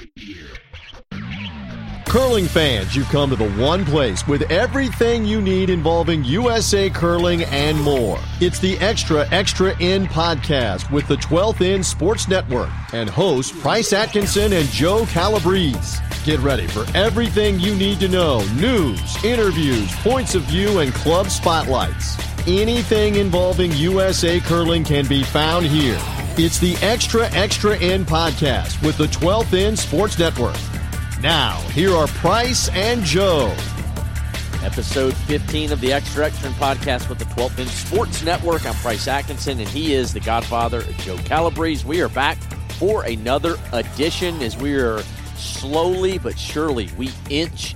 Curling fans, you've come to the one place with everything you need involving USA Curling and more. It's the Extra In podcast with the 12th In Sports Network and hosts Price Atkinson and Joe Calabrese. Get ready for everything you need to know: news, interviews, points of view, and club spotlights. Anything involving USA Curling can be found here. It's the Extra In podcast with the 12th In Sports Network. Now, here are Price and Joe. Episode 15 of the Extra In podcast with the 12th In Sports Network. I'm Price Atkinson, and he is the godfather of Joe Calabrese. We are back for another edition as we are slowly but surely, we inch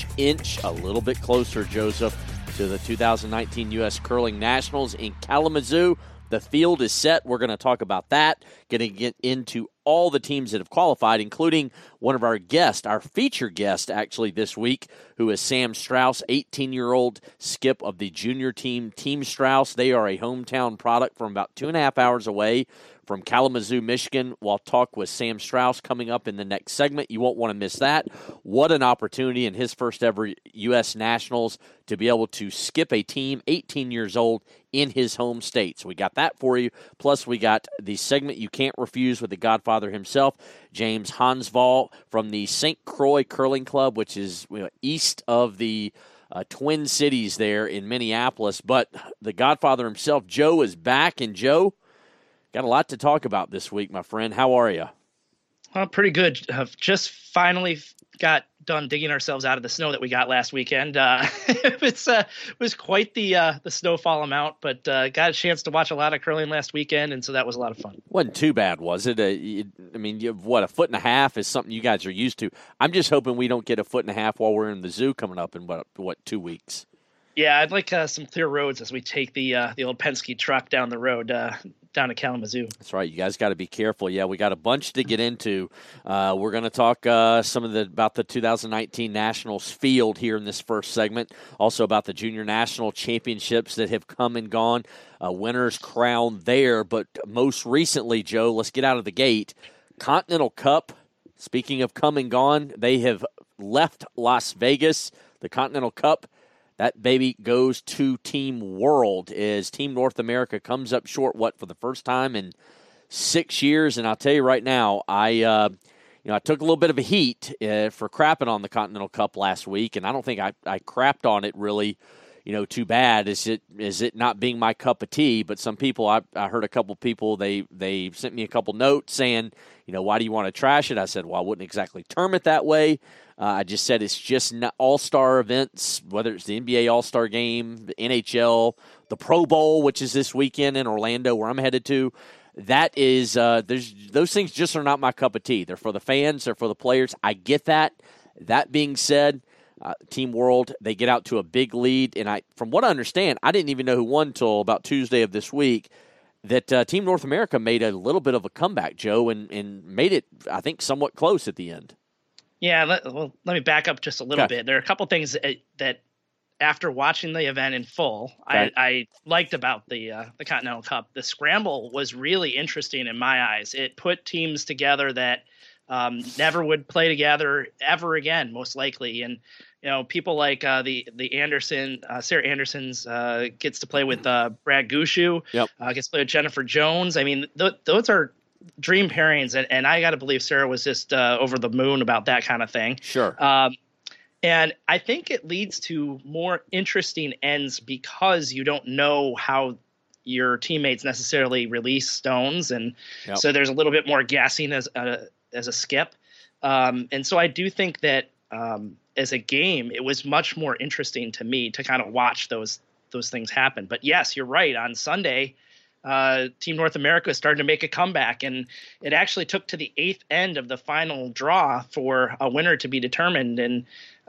a little bit closer, Joseph, to the 2019 U.S. Curling Nationals in Kalamazoo. The field is set. We're going to talk about that, going to get into all the teams that have qualified, including one of our guests, our feature guest actually this week, who is Sam Strauss, 18-year-old skip of the junior team, Team Strauss. They are a hometown product from about 2.5 hours away from Kalamazoo, Michigan. We'll talk with Sam Strauss coming up in the next segment. You won't want to miss that. What an opportunity in his first ever U.S. Nationals to be able to skip a team 18 years old in his home state. So we got that for you. Plus, we got the segment you can't refuse with the godfather himself, James Hansval from the St. Croix Curling Club, which is east of the Twin Cities there in Minneapolis. But the godfather himself, Joe, is back. And Joe, got a lot to talk about this week, my friend. How are you? Well, pretty good. Just finally got done digging ourselves out of the snow that we got last weekend. It was quite the snowfall amount, but got a chance to watch a lot of curling last weekend, and so that was a lot of fun. Wasn't too bad, was it? I mean, a 1.5 is something you guys are used to. I'm just hoping we don't get a 1.5 while we're in the zoo coming up in, what 2 weeks? Yeah, I'd like some clear roads as we take the old Penske truck down the road down to Kalamazoo. That's right. You guys got to be careful. Yeah, we got a bunch to get into. We're going to talk about the 2019 Nationals field here in this first segment. Also about the Junior National Championships that have come and gone. Winners crowned there. But most recently, Joe, let's get out of the gate. Continental Cup, speaking of come and gone, they have left Las Vegas. The Continental Cup, that baby goes to Team World as Team North America comes up short, for the first time in 6 years. And I'll tell you right now, I took a little bit of a heat for crapping on the Continental Cup last week, and I don't think I crapped on it really, too bad. Is it not being my cup of tea? But some people, I heard a couple people, they sent me a couple notes saying, why do you want to trash it? I said, well, I wouldn't exactly term it that way. I just said it's just not all-star events, whether it's the NBA All-Star Game, the NHL, the Pro Bowl, which is this weekend in Orlando where I'm headed to. That is, those things just are not my cup of tea. They're for the fans. They're for the players. I get that. That being said, Team World, they get out to a big lead. And from what I understand, I didn't even know who won until about Tuesday of this week, that Team North America made a little bit of a comeback, Joe, and made it, I think, somewhat close at the end. Yeah, let me back up just a little bit. There are a couple things that after watching the event in full, I liked about the Continental Cup. The scramble was really interesting in my eyes. It put teams together that never would play together ever again, most likely. And people like the Anderson, Sarah Anderson's gets to play with Brad Gushue, gets to play with Jennifer Jones. I mean, those are dream pairings, and I got to believe Sarah was just over the moon about that kind of thing. Sure. And I think it leads to more interesting ends because you don't know how your teammates necessarily release stones, and so there's a little bit more guessing as a skip. And so I do think that as a game, it was much more interesting to me to kind of watch those things happen. But yes, you're right. On Sunday, Team North America started to make a comeback, and it actually took to the 8th end of the final draw for a winner to be determined. And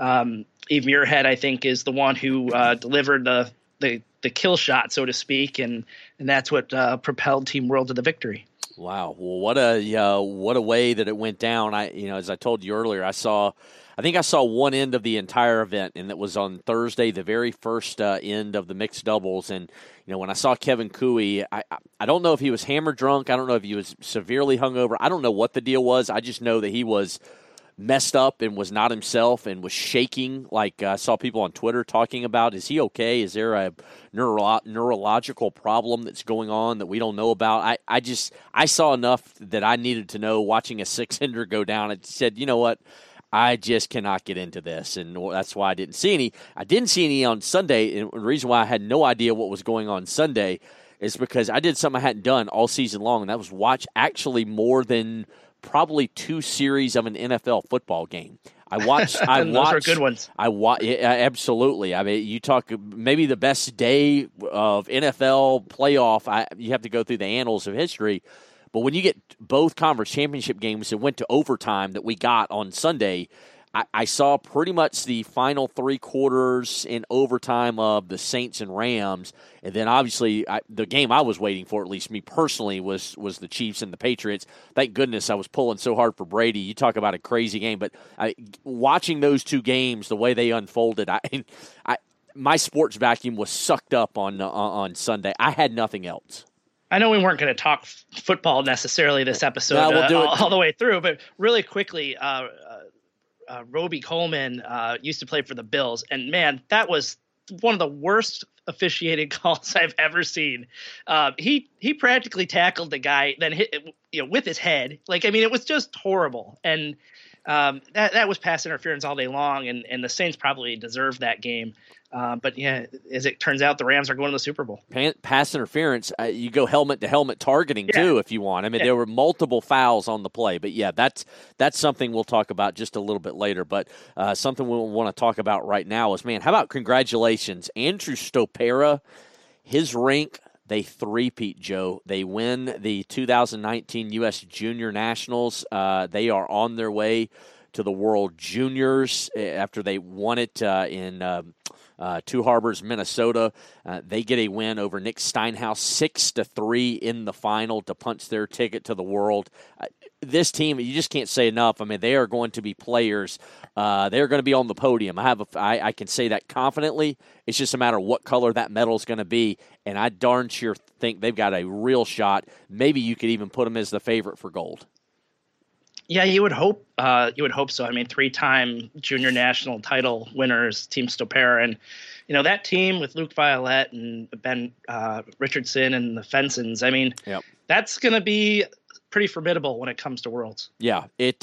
Eve Muirhead, I think, is the one who delivered the kill shot, so to speak, and that's what propelled Team World to the victory. Wow. Well, what a way that it went down. As I told you earlier, I think I saw one end of the entire event, and it was on Thursday, the very first end of the mixed doubles. And when I saw Kevin Cooey, I don't know if he was hammer drunk. I don't know if he was severely hungover. I don't know what the deal was. I just know that he was messed up and was not himself and was shaking. Like I saw people on Twitter talking about, is he okay? Is there a neurological problem that's going on that we don't know about? I saw enough that I needed to know watching a 6-ender go down. I said, you know what? I just cannot get into this, and that's why I didn't see any. I didn't see any on Sunday, and the reason why I had no idea what was going on Sunday is because I did something I hadn't done all season long, and that was watch actually more than probably 2 series of an NFL football game. I watched. Those are good ones. Absolutely. I mean, you talk maybe the best day of NFL playoff. You have to go through the annals of history. But when you get both conference championship games that went to overtime that we got on Sunday, I saw pretty much the final 3 quarters in overtime of the Saints and Rams. And then obviously the game I was waiting for, at least me personally, was the Chiefs and the Patriots. Thank goodness I was pulling so hard for Brady. You talk about a crazy game. But watching those 2 games, the way they unfolded, my sports vacuum was sucked up on Sunday. I had nothing else. I know we weren't going to talk football necessarily this episode we'll do it all the way through, but really quickly, Roby Coleman used to play for the Bills, and man, that was one of the worst officiated calls I've ever seen. He practically tackled the guy, then hit with his head. It was just horrible, and that was pass interference all day long, and the Saints probably deserved that game. But yeah, as it turns out, the Rams are going to the Super Bowl. Pass interference, you go helmet to helmet targeting too if you want. I mean, there were multiple fouls on the play, but yeah, that's something we'll talk about just a little bit later. But something we want to talk about right now is, man, how about congratulations, Andrew Stopera, his rank. They three-peat, Joe. They win the 2019 U.S. Junior Nationals. They are on their way to the World Juniors after they won it in Two Harbors, Minnesota. They get a win over Nick Steinhaus 6-3 in the final to punch their ticket to the World. This team, you just can't say enough. I mean, they are going to be players. They're going to be on the podium. I can say that confidently. It's just a matter of what color that medal is going to be, and I darn sure think they've got a real shot. Maybe you could even put them as the favorite for gold. Yeah, you would hope. You would hope so. I mean, 3-time junior national title winners, Team Stopera, and that team with Luke Violette and Ben Richardson and the Fensons. I mean, that's going to be pretty formidable when it comes to Worlds. Yeah, it's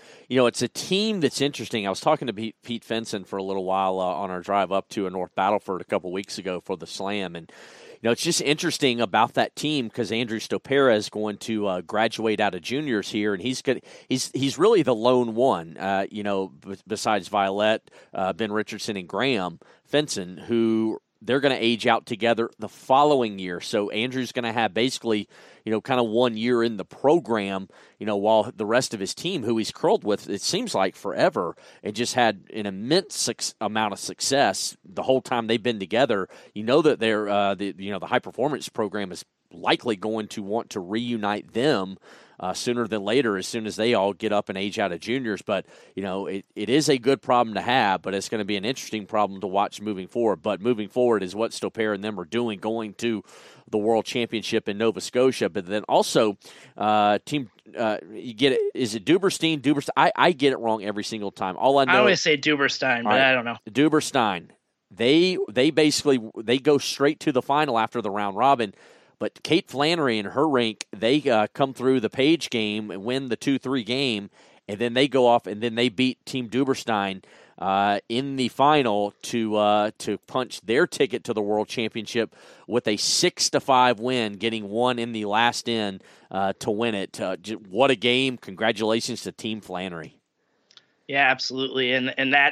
a team that's interesting. I was talking to Pete Fenson for a little while on our drive up to North Battleford a couple weeks ago for the Slam, and it's just interesting about that team because Andrew Stopera is going to graduate out of juniors here, and he's really the lone one, besides Violette, Ben Richardson, and Graham Fenson, who they're going to age out together the following year. So Andrew's going to have basically, kind of 1 year in the program, while the rest of his team, who he's curled with, it seems like forever, and just had an immense amount of success the whole time they've been together. That they're, the high performance program is likely going to want to reunite them sooner than later, as soon as they all get up and age out of juniors. But, it is a good problem to have, but it's going to be an interesting problem to watch moving forward. But moving forward is what Stopera and them are doing, going to the World Championship in Nova Scotia. But then also, you get it. Is it Duberstein? I get it wrong every single time. All I know, I always say Duberstein, but I don't know. Duberstein. They basically go straight to the final after the round robin. But Kate Flannery and her rank, they come through the Page game and win the 2-3 game, and then they go off and then they beat Team Duberstein in the final to punch their ticket to the World Championship with a 6-5 win, getting one in the last end to win it. What a game! Congratulations to Team Flannery. Yeah, absolutely, and that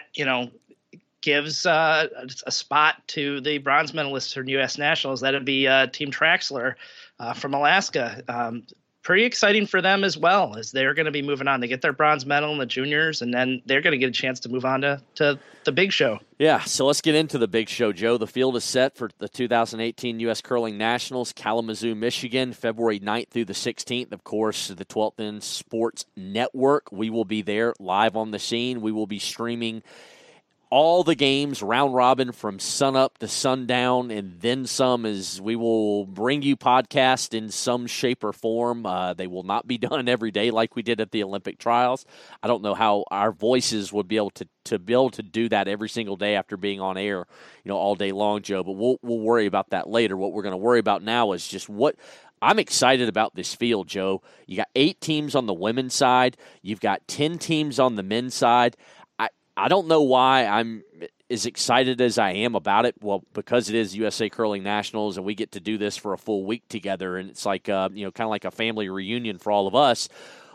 gives a spot to the bronze medalists for U.S. Nationals. That would be Team Traxler from Alaska. Pretty exciting for them as well, as they're going to be moving on. They get their bronze medal in the juniors, and then they're going to get a chance to move on to the big show. Yeah, so let's get into the big show, Joe. The field is set for the 2018 U.S. Curling Nationals, Kalamazoo, Michigan, February 9th through the 16th. Of course, the 12th End Sports Network. We will be there live on the scene. We will be streaming all the games round robin from sunup to sundown, and then some. As we will bring you podcast in some shape or form. They will not be done every day like we did at the Olympic trials. I don't know how our voices would be able to be able to do that every single day after being on air, all day long, Joe. But we'll worry about that later. What we're going to worry about now is just what I'm excited about this field, Joe. You got 8 teams on the women's side. You've got 10 teams on the men's side. I don't know why I'm as excited as I am about it. Well, because it is USA Curling Nationals, and we get to do this for a full week together, and it's like kind of like a family reunion for all of us.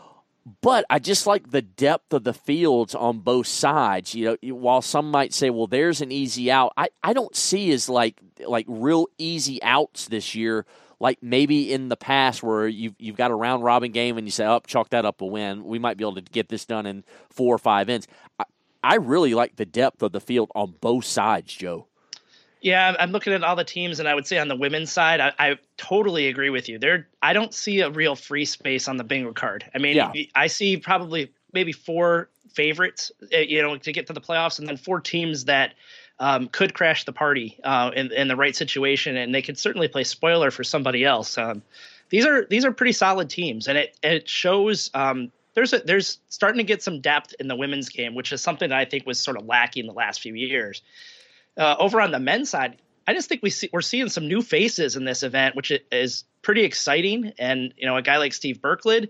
But I just like the depth of the fields on both sides. While some might say, well, there's an easy out, I don't see as like real easy outs this year. Like maybe in the past where you've got a round robin game and you say, chalk that up a win. We might be able to get this done in 4 or 5 ends. I really like the depth of the field on both sides, Joe. Yeah, I'm looking at all the teams, and I would say on the women's side, I totally agree with you. I don't see a real free space on the bingo card. I mean, I see probably maybe 4 favorites, to get to the playoffs, and then 4 teams that could crash the party in the right situation, and they could certainly play spoiler for somebody else. These are pretty solid teams, and it shows. There's starting to get some depth in the women's game, which is something that I think was sort of lacking the last few years. Over on the men's side, I just think we're seeing some new faces in this event, which is pretty exciting. And a guy like Steve Berklid,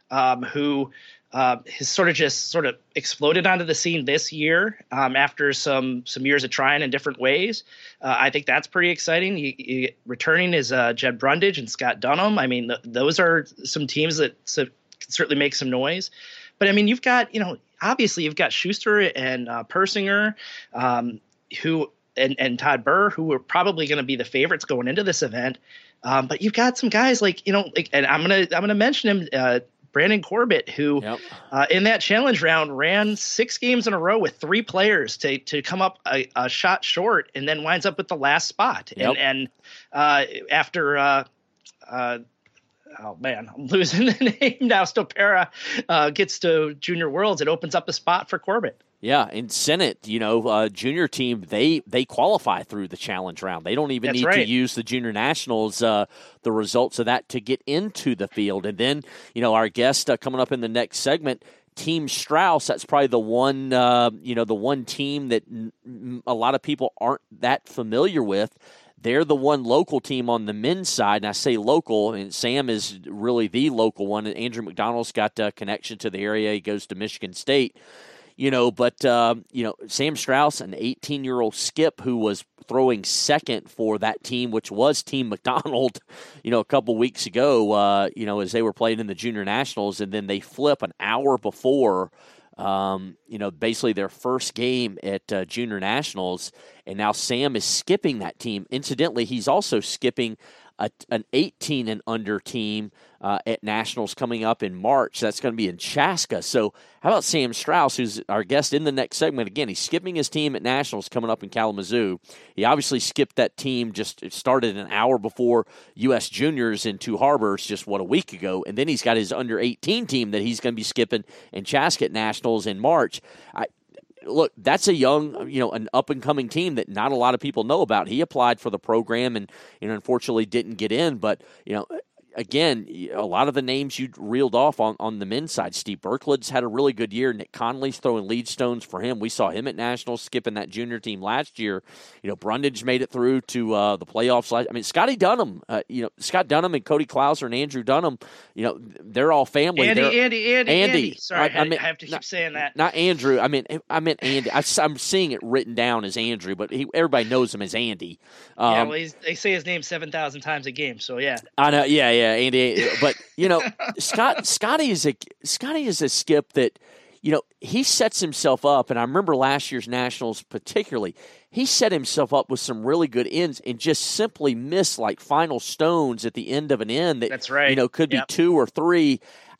who has sort of exploded onto the scene this year after some years of trying in different ways. I think that's pretty exciting. Returning is Jed Brundage and Scott Dunham. I mean, those are some teams that can certainly make some noise. But I mean, you've got, obviously you've got Schuster and Persinger, who and Todd Burr, who are probably going to be the favorites going into this event. But you've got some guys like, and I'm gonna mention him, Brandon Corbett, who in that challenge round ran 6 games in a row with 3 players to come up a shot short, and then winds up with the last spot. Yep. And after oh man, I'm losing the name now. Stopera gets to Junior Worlds. It opens up a spot for Corbett. Yeah, in Senate, junior team, they qualify through the challenge round. They don't even need to use the Junior Nationals, the results of that to get into the field. And then, our guest coming up in the next segment, Team Strauss, that's probably the one, the one team that a lot of people aren't that familiar with. They're the one local team on the men's side, and I say local, and Sam is really the local one. Andrew McDonald's got a connection to the area. He goes to Michigan State. Sam Strauss, an 18-year-old skip who was throwing second for that team, which was Team McDonald, a couple weeks ago, as they were playing in the Junior Nationals, and then they flip an hour before, basically their first game at Junior Nationals, and now Sam is skipping that team. Incidentally, he's also skipping an 18 and under team at Nationals coming up in March. That's going to be in Chaska. So how about Sam Strauss, who's our guest in the next segment? Again, he's skipping his team at Nationals coming up in Kalamazoo. He obviously skipped that team, just started an hour before U.S. Juniors in Two Harbors just, a week ago. And then he's got his under 18 team that he's going to be skipping in Chaska at Nationals in March. Look, that's a young, an up-and-coming team that not a lot of people know about. He applied for the program and, unfortunately didn't get in. But, again, a lot of the names you reeled off on the men's side. Steve Berklid's had a really good year. Nick Conley's throwing lead stones for him. We saw him at Nationals skipping that junior team last year. Brundage made it through to the playoffs. I mean, Scotty Dunham, Scott Dunham and Cody Klauser and Andrew Dunham, they're all family. Andy. Sorry, I have to keep saying that. Not Andrew. I meant Andy. I'm seeing it written down as Andrew, but everybody knows him as Andy. They say his name 7,000 times a game, so yeah. I know, yeah. Andy, but Scotty is a skip that he sets himself up, and I remember last year's Nationals particularly. He set himself up with some really good ends and just simply missed like final stones at the end of an end that that's right. Could be 2 or 3.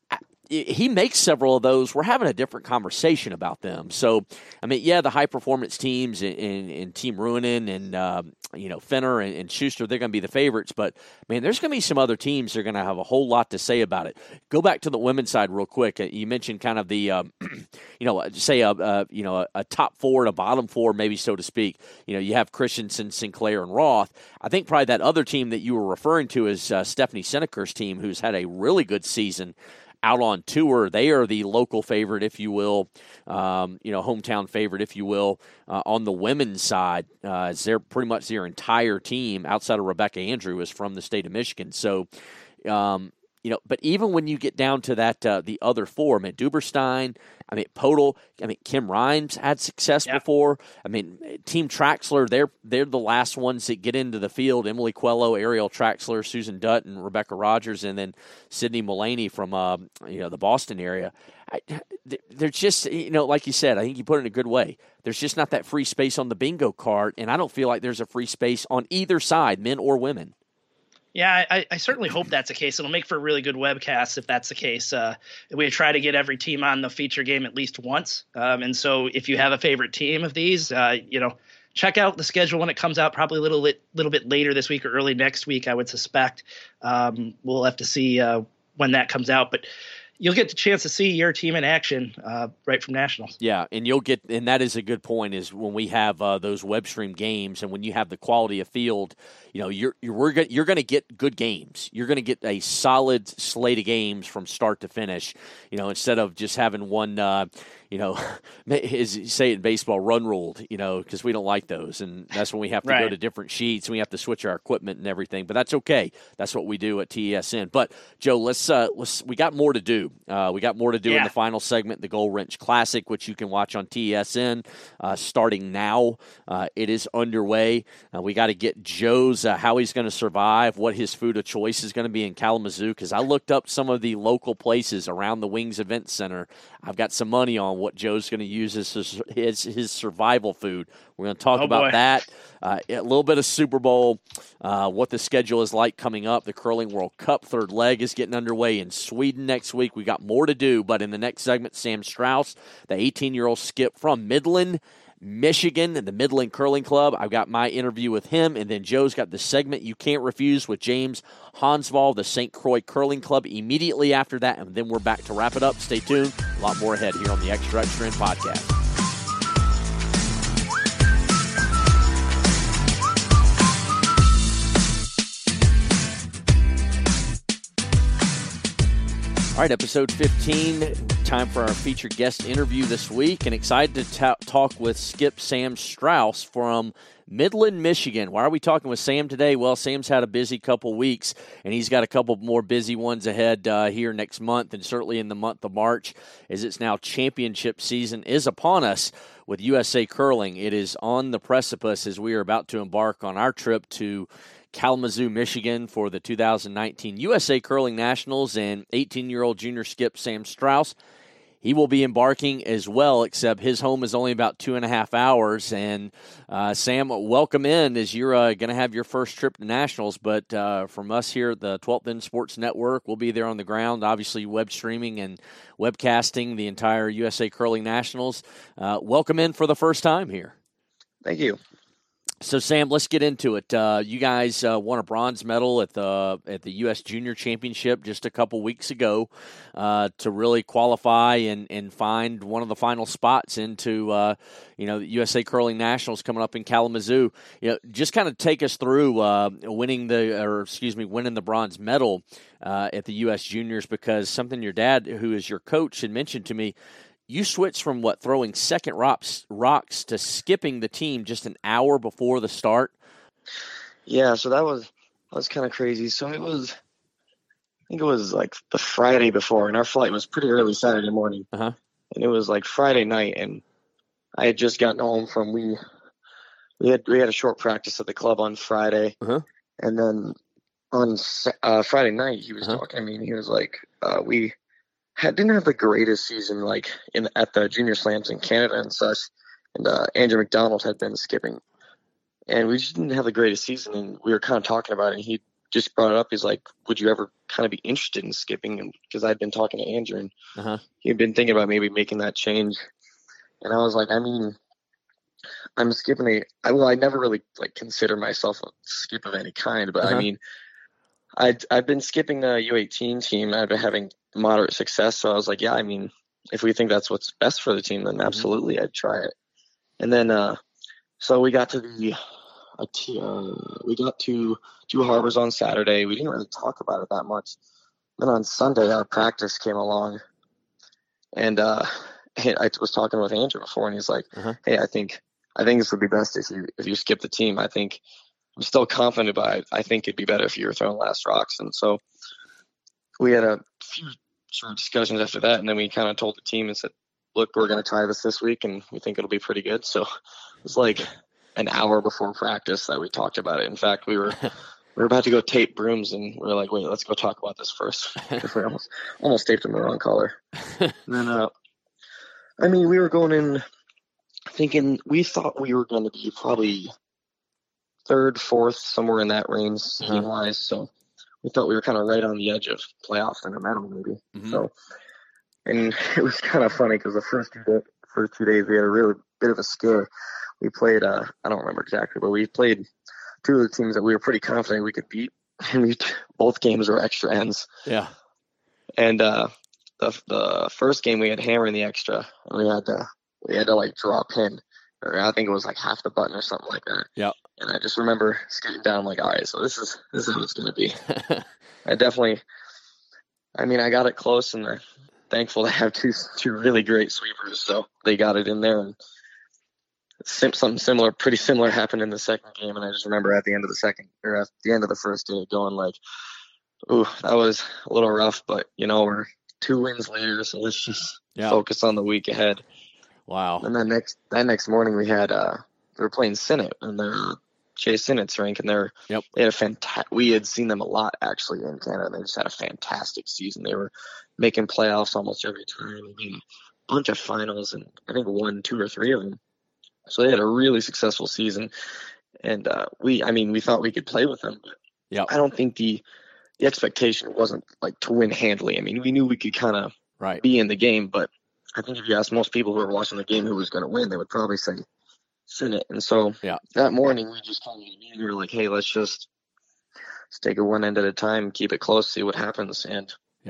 he makes several of those. We're having a different conversation about them. So, I mean, yeah, the high-performance teams in Team Ruinen and, Fenner and Schuster, they're going to be the favorites. But, man, there's going to be some other teams that are going to have a whole lot to say about it. Go back to the women's side real quick. You mentioned kind of the, say a top four and a bottom four, maybe so to speak. You have Christensen, Sinclair, and Roth. I think probably that other team that you were referring to is Stephanie Seneker's team, who's had a really good season out on tour. They are the local favorite, if you will, hometown favorite, if you will, on the women's side. They're pretty much their entire team outside of Rebecca Andrew is from the state of Michigan. So, but even when you get down to that, the other four, Duberstein, Podol, Kim Rhimes had success before. Team Traxler, they're the last ones that get into the field. Emily Quello, Ariel Traxler, Susan Dutt, and Rebecca Rogers, and then Sydney Mullaney from, the Boston area. They're just, like you said, I think you put it in a good way. There's just not that free space on the bingo card, and I don't feel like there's a free space on either side, men or women. Yeah, I certainly hope that's the case. It'll make for a really good webcast if that's the case. We try to get every team on the feature game at least once. And so if you have a favorite team of these, check out the schedule when it comes out, probably a little bit later this week or early next week, I would suspect. We'll have to see when that comes out. But you'll get the chance to see your team in action right from nationals. Yeah, and and that is a good point, is when we have those web stream games and when you have the quality of field, you're going to get good games. You're going to get a solid slate of games from start to finish. Instead of just having one, as you say in baseball, run ruled. Because we don't like those, and that's when we have to go to different sheets and we have to switch our equipment and everything. But that's okay. That's what we do at TESN. But Joe, we got more to do. We got more to do in the final segment, the Gold Wrench Classic, which you can watch on TESN starting now. It is underway. We got to get Joe's how he's going to survive, what his food of choice is going to be in Kalamazoo, because I looked up some of the local places around the Wings Event Center. I've got some money on what Joe's going to use as his survival food. We're going to talk about that, a little bit of Super Bowl, what the schedule is like coming up. The Curling World Cup third leg is getting underway in Sweden next week. We got more to do, but in the next segment, Sam Strauss, the 18-year-old skip from Midland, Michigan, and the Midland Curling Club. I've got my interview with him, and then Joe's got the segment You Can't Refuse with James Hansval, the St. Croix Curling Club, immediately after that, and then we're back to wrap it up. Stay tuned. A lot more ahead here on the Extra Extra End podcast. All right, episode 15, time for our featured guest interview this week, and excited to talk with skip Sam Strauss from Midland, Michigan. Why are we talking with Sam today? Well, Sam's had a busy couple weeks, and he's got a couple more busy ones ahead here next month, and certainly in the month of March, as it's now championship season is upon us with USA Curling. It is on the precipice as we are about to embark on our trip to Kalamazoo, Michigan for the 2019 USA Curling Nationals, and 18-year-old junior skip Sam Strauss, he will be embarking as well, except his home is only about 2.5 hours. And Sam, welcome in as you're going to have your first trip to Nationals. But from us here at the 12th End Sports Network, we'll be there on the ground, obviously web streaming and webcasting the entire USA Curling Nationals. Welcome in for the first time here. Thank you. So, Sam, let's get into it. You guys won a bronze medal at the U.S. Junior Championship just a couple weeks ago to really qualify and find one of the final spots into the USA Curling Nationals coming up in Kalamazoo. Just kind of take us through winning the bronze medal at the U.S. Juniors, because something your dad, who is your coach, had mentioned to me. You switched from throwing second rocks to skipping the team just an hour before the start. Yeah, so that was kind of crazy. So I think it was like the Friday before, and our flight was pretty early Saturday morning. Uh-huh. And it was like Friday night, and I had just gotten home from we had a short practice at the club on Friday, and then on Friday night he was talking to me, and he was like, we didn't have the greatest season at the junior slams in Canada and such, and Andrew McDonald had been skipping, and we just didn't have the greatest season, and we were kind of talking about it, and he just brought it up. He's like, would you ever kind of be interested in skipping? Because I'd been talking to Andrew, and he'd been thinking about maybe making that change. And I was like, I mean, I'm skipping I never really like consider myself a skip of any kind, but I mean, I've been skipping the U18 team. I've been having moderate success. So I was like, yeah, I mean, if we think that's what's best for the team, then absolutely I'd try it. And then, so we got to Two Harbors on Saturday. We didn't really talk about it that much. Then on Sunday, our practice came along, and I was talking with Andrew before, and he's like, hey, I think this would be best if you skip the team. I'm still confident, but I think it'd be better if you were throwing last rocks. And so we had a few short discussions after that, and then we kind of told the team and said, look, we're going to try this week, and we think it'll be pretty good. So it was like an hour before practice that we talked about it. In fact, we were about to go tape brooms, and we were like, wait, let's go talk about this first. We almost taped them the wrong color. And then, I mean, we were going in thinking we thought we were going to be probably third, fourth, somewhere in that range team-wise. So we thought we were kind of right on the edge of playoffs in a medal, maybe. So, and it was kind of funny because the first 2 days we had a really bit of a scare. We played, I don't remember exactly, but we played two of the teams that we were pretty confident we could beat. And both games were extra ends. Yeah. And the first game we had hammer in the extra, and we had to like draw a pin, or I think it was like half the button or something like that. Yeah. And I just remember skating down like, all right, so this is how it's going to be. I got it close, and I'm thankful to have two really great sweepers, so they got it in there. And something pretty similar happened in the second game, and I just remember at the end of the first day going like, ooh, that was a little rough, but we're 2 wins later, so let's just focus on the week ahead. Wow. And then that next morning we were playing Sinnott, and they're Chase Sinnott's rink, and they had we had seen them a lot actually in Canada, and they just had a fantastic season. They were making playoffs almost every time, a bunch of finals, and I think won 2 or 3 of them. So they had a really successful season, and we thought we could play with them, but I don't think the expectation wasn't like to win handily. I mean, we knew we could kind of be in the game, but I think if you ask most people who were watching the game who was going to win, they would probably say Sinnott. And so that morning we just we were like, hey, let's take it one end at a time, keep it close, see what happens. And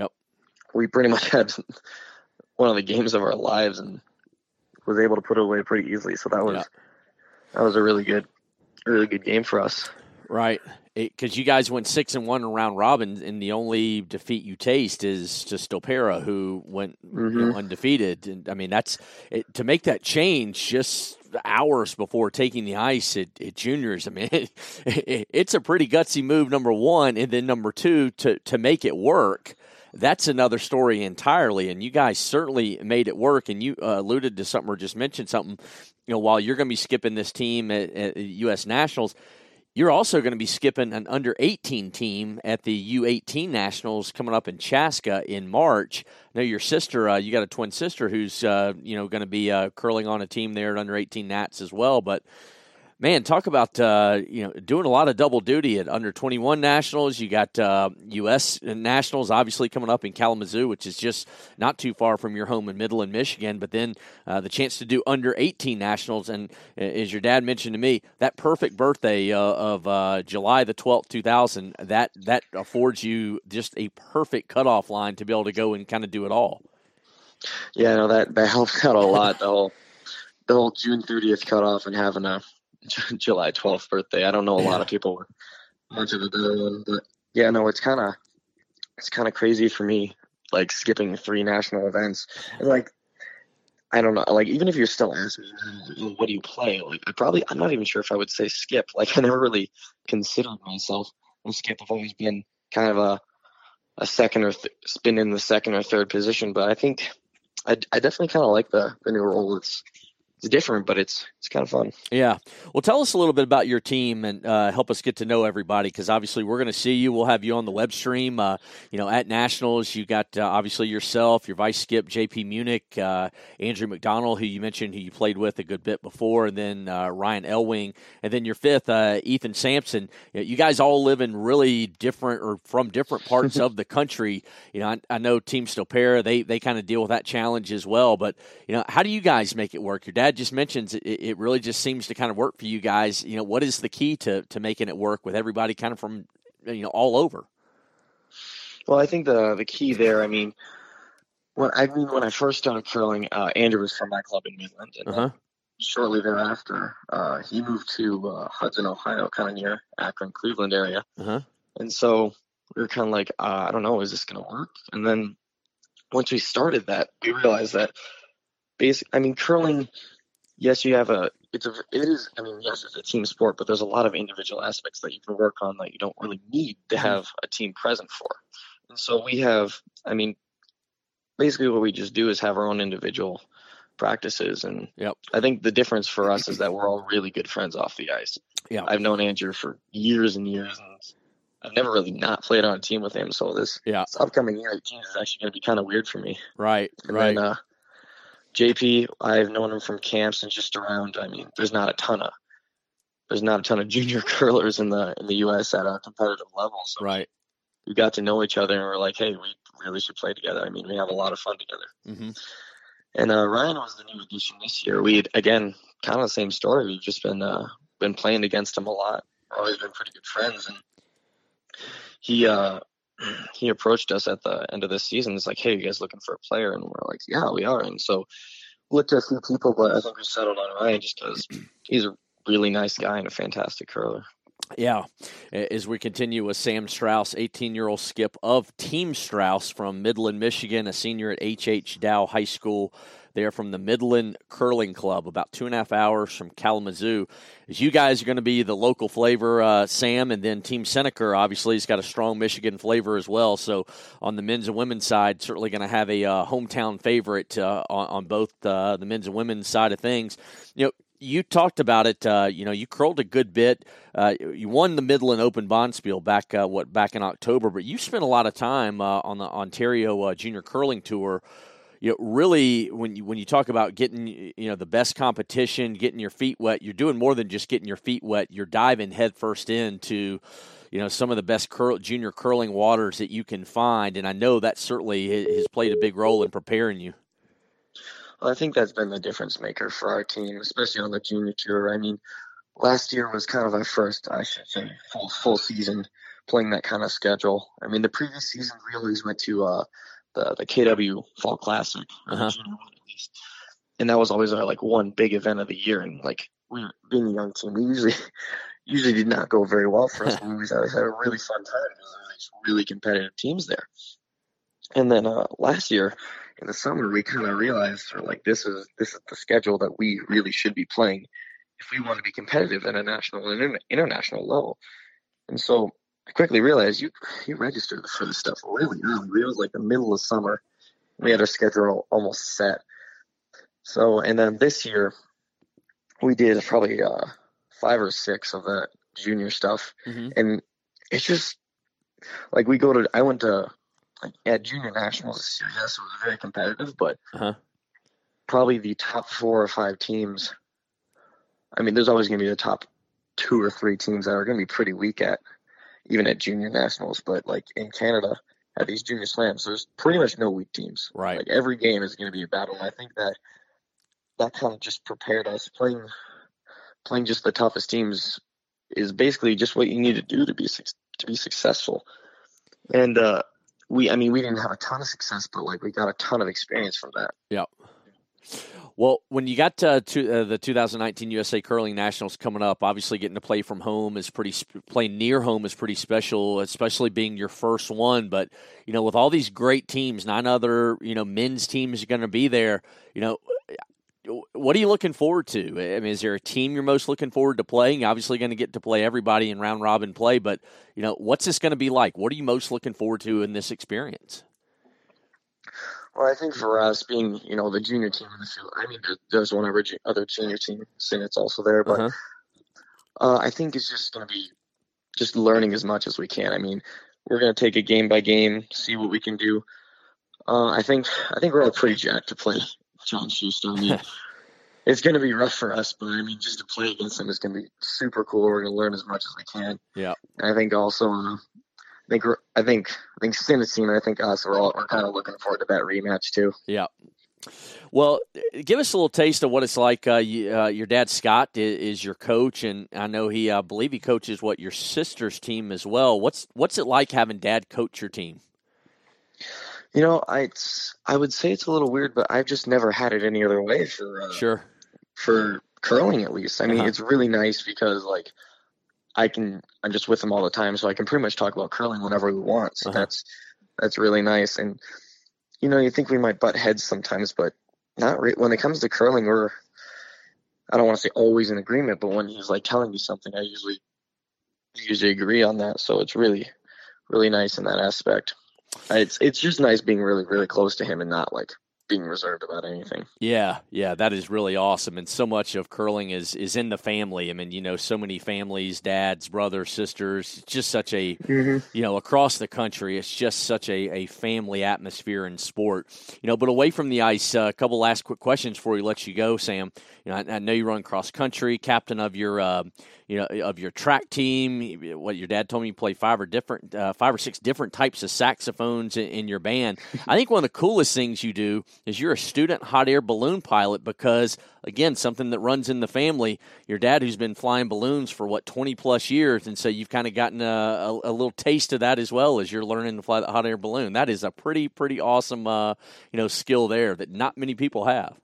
we pretty much had one of the games of our lives and was able to put it away pretty easily. So that was a really good game for us. Right. Because you guys went 6-1 in round robin, and the only defeat you taste is to Stopera, who went undefeated. And I mean, that's to make that change just hours before taking the ice at juniors. I mean, it's a pretty gutsy move, number one, and then number two to make it work. That's another story entirely, and you guys certainly made it work. And you alluded to something or just mentioned something. While you're going to be skipping this team at U.S. Nationals, you're also going to be skipping an under-18 team at the U18 Nationals coming up in Chaska in March. I know your sister, you got a twin sister who's going to be curling on a team there at under-18 Nats as well. But man, talk about doing a lot of double duty at under-21 Nationals. You got U.S. Nationals obviously coming up in Kalamazoo, which is just not too far from your home in Midland, Michigan. But then the chance to do under-18 Nationals, and as your dad mentioned to me, that perfect birthday of July the 12th, 2000, that affords you just a perfect cutoff line to be able to go and kind of do it all. Yeah, no, that helps out a lot. The whole June 30th cutoff and having a July 12th birthday. I don't know a lot of people were much of a better one, but yeah, no, it's kind of crazy for me, like skipping 3 national events. And like, I don't know, like even if you're still asking me, what do you play? Like I'm not even sure if I would say skip. Like I never really considered myself a skip. I've always been kind of a second or been in the second or third position, but I think I definitely kind of like the new role. It's different, but it's kind of fun. Yeah. Well, tell us a little bit about your team and help us get to know everybody, because obviously we're going to see you. We'll have you on the web stream. At Nationals, you got obviously yourself, your vice skip, JP Munich, Andrew McDonald, who you mentioned, who you played with a good bit before, and then Ryan Elwing, and then your fifth, Ethan Sampson. You guys all live in really different or from different parts of the country. I know Team Stopera, they kind of deal with that challenge as well. But, how do you guys make it work? Your dad just mentions it really just seems to kind of work for you guys. What is the key to making it work with everybody kind of from, all over? Well, I think the key there, when I first started curling, Andrew was from my club in Midland. And shortly thereafter, he moved to Hudson, Ohio, kind of near Akron, Cleveland area. And so we were kind of like, I don't know, is this going to work? And then once we started that, we realized that curling, yes, it's a team sport, but there's a lot of individual aspects that you can work on that you don't really need to have a team present for. And so we have, basically what we just do is have our own individual practices. And I think the difference for us is that we're all really good friends off the ice. Yeah. I've known Andrew for years and years, and I've never really not played on a team with him. So this upcoming year, the team is actually going to be kind of weird for me. Right. And then, JP, I've known him from camps and just around. There's not a ton of junior curlers in the U.S. at a competitive level. So we got to know each other, and we're like, hey, we really should play together. We have a lot of fun together. And Ryan was the new addition this year. We had, again, kind of the same story. We've just been playing against him a lot. Always been pretty good friends, and he approached us at the end of this season. It's like, hey, you guys looking for a player? And we're like, yeah, we are. And so we looked at a few people, but I think we settled on Ryan just because he's a really nice guy and a fantastic curler. Yeah. As we continue with Sam Strauss, 18-year-old skip of Team Strauss from Midland, Michigan, a senior at H.H. Dow High School. They're from the Midland Curling Club, about 2.5 hours from Kalamazoo. As you guys are going to be the local flavor, Sam, and then Team Seneca, obviously, has got a strong Michigan flavor as well. So on the men's and women's side, certainly going to have a hometown favorite on both the men's and women's side of things. You talked about it. You curled a good bit. You won the Midland Open Bonspiel back in October, but you spent a lot of time on the Ontario Junior Curling Tour. Really, when you talk about getting the best competition, getting your feet wet, you're doing more than just getting your feet wet. You're diving headfirst into some of the best junior curling waters that you can find, and I know that certainly has played a big role in preparing you. Well, I think that's been the difference maker for our team, especially on the junior tour. Last year was kind of our first, I should say, full season playing that kind of schedule. The previous season we always went to the KW Fall Classic, or the junior one at least, and that was always our one big event of the year. And we being a young team, we usually did not go very well for us. We always had a really fun time because there was really competitive teams there. And then last year in the summer, we kind of realized this is the schedule that we really should be playing if we want to be competitive at a national and international level. And so I quickly realized you registered for this stuff really early. It was the middle of summer. We had our schedule almost set. So, and then this year we did probably 5 or 6 of that junior stuff. And it's just I went to at junior nationals this year. Yes, it was very competitive, but probably the top 4 or 5 teams. There's always going to be the top 2 or 3 teams that are going to be pretty weak even at junior nationals, but in Canada at these junior slams, there's pretty much no weak teams. Right. Every game is going to be a battle. And I think that kind of just prepared us. Playing just the toughest teams is basically just what you need to do to be successful. And we didn't have a ton of success, but we got a ton of experience from that. Yeah. Well, when you got to the 2019 USA Curling Nationals coming up, obviously getting to play from home playing near home is pretty special, especially being your first one. But, with all these great teams, 9 other, men's teams are going to be there, what are you looking forward to? Is there a team you're most looking forward to playing? You're obviously going to get to play everybody in round robin play, but, what's this going to be like? What are you most looking forward to in this experience? Well, I think for us being, the junior team in the field, I mean, there's one other junior team, Sinnott's also there, but I think it's just going to be just learning as much as we can. I mean, we're going to take it game by game, see what we can do. I think we're all pretty jacked to play John Schuster. I mean, it's going to be rough for us, but I mean, just to play against him is going to be super cool. We're going to learn as much as we can. Yeah. And I think also, I think Sinnott's team and I think us we're kind of looking forward to that rematch too. Yeah. Well, give us a little taste of what it's like. Your dad, Scott, is your coach, and I know I believe he coaches your sister's team as well. What's it like having Dad coach your team? I would say it's a little weird, but I've just never had it any other way for curling at least. I mean, it's really nice because I'm just with him all the time, so I can pretty much talk about curling whenever we want. So that's really nice. And you think we might butt heads sometimes, but not really. When it comes to curling, I don't want to say always in agreement, but when he's telling me something, I usually agree on that. So it's really, really nice in that aspect. It's just nice being really, really close to him and not being reserved about anything. Yeah, that is really awesome. And so much of curling is in the family. I mean, so many families, dads, brothers, sisters, it's just such a, across the country, it's just such a family atmosphere in sport. But away from the ice, a couple last quick questions before we let you go, Sam. I know you run cross country, captain of your of your track team. What your dad told me, you play 5 or 6 different types of saxophones in your band. I think one of the coolest things you do is you're a student hot air balloon pilot because, again, something that runs in the family. Your dad, who's been flying balloons for 20 plus years, and so you've kind of gotten a little taste of that as well as you're learning to fly the hot air balloon. That is a pretty awesome skill there that not many people have.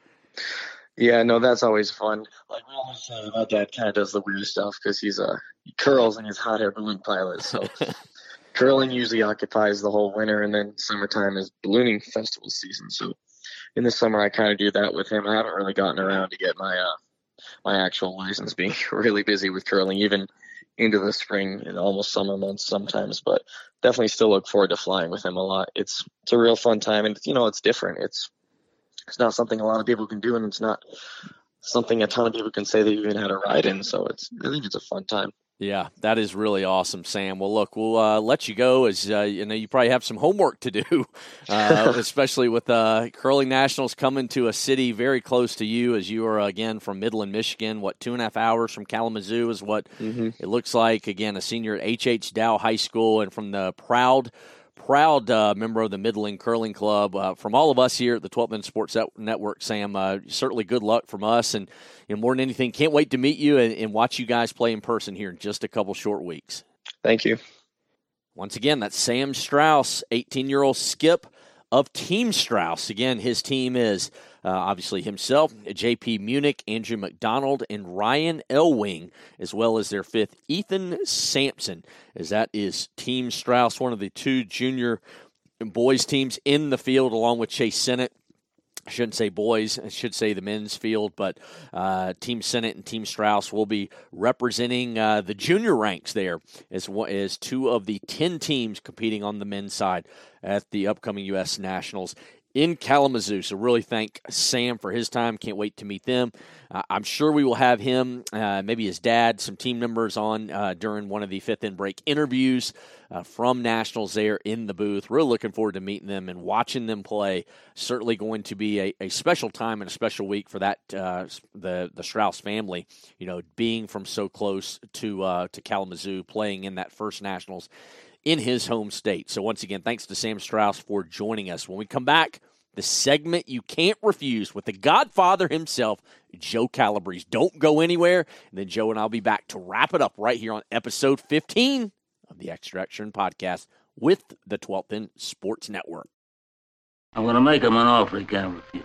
Yeah, no, that's always fun. We always say my dad kind of does the weird stuff because he curls and he's hot air balloon pilot. So curling usually occupies the whole winter, and then summertime is ballooning festival season. So in the summer, I kind of do that with him. I haven't really gotten around to get my actual license, being really busy with curling, even into the spring and almost summer months sometimes. But definitely still look forward to flying with him a lot. It's a real fun time, and it's different. It's not something a lot of people can do, and it's not something a ton of people can say they even had a ride in. So I think it's a fun time. Yeah, that is really awesome, Sam. Well, look, we'll let you go as you probably have some homework to do, especially with Curling Nationals coming to a city very close to you, as you are, again, from Midland, Michigan. 2.5 hours from Kalamazoo is what it looks like. Again, a senior at H.H. Dow High School, and from the proud member of the Midland Curling Club. From all of us here at the 12th Men Sports Network, Sam, certainly good luck from us. And more than anything, can't wait to meet you and watch you guys play in person here in just a couple short weeks. Thank you. Once again, that's Sam Strauss, 18-year-old skip of Team Strauss. Again, his team is obviously himself, J.P. Munich, Andrew McDonald, and Ryan Elwing, as well as their 5th, Ethan Sampson, as that is Team Strauss, one of the 2 junior boys teams in the field, along with Chase Sinnott. I shouldn't say boys, I should say the men's field, but Team Sinnott and Team Strauss will be representing the junior ranks there as 2 of the 10 teams competing on the men's side at the upcoming U.S. Nationals in Kalamazoo. So really thank Sam for his time. Can't wait to meet them. I'm sure we will have him, maybe his dad, some team members on during one of the Fifth and Break interviews from Nationals there in the booth. Really looking forward to meeting them and watching them play. Certainly going to be a special time and a special week for that the Strauss family, being from so close to Kalamazoo, playing in that first Nationals in his home state. So once again, thanks to Sam Strauss for joining us. When we come back, the segment you can't refuse with the Godfather himself, Joe Calabrese. Don't go anywhere. And then Joe and I'll be back to wrap it up right here on episode 15 of the Extra Podcast with the 12th Men Sports Network. I'm going to make him an offer he can't refuse.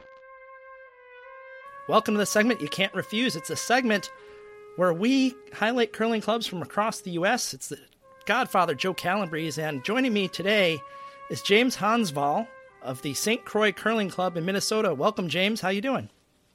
Welcome to the segment you can't refuse. It's a segment where we highlight curling clubs from across the U.S. It's the Godfather, Joe Calabrese, and joining me today is James Hansval of the St. Croix Curling Club in Minnesota. Welcome, James. How you doing?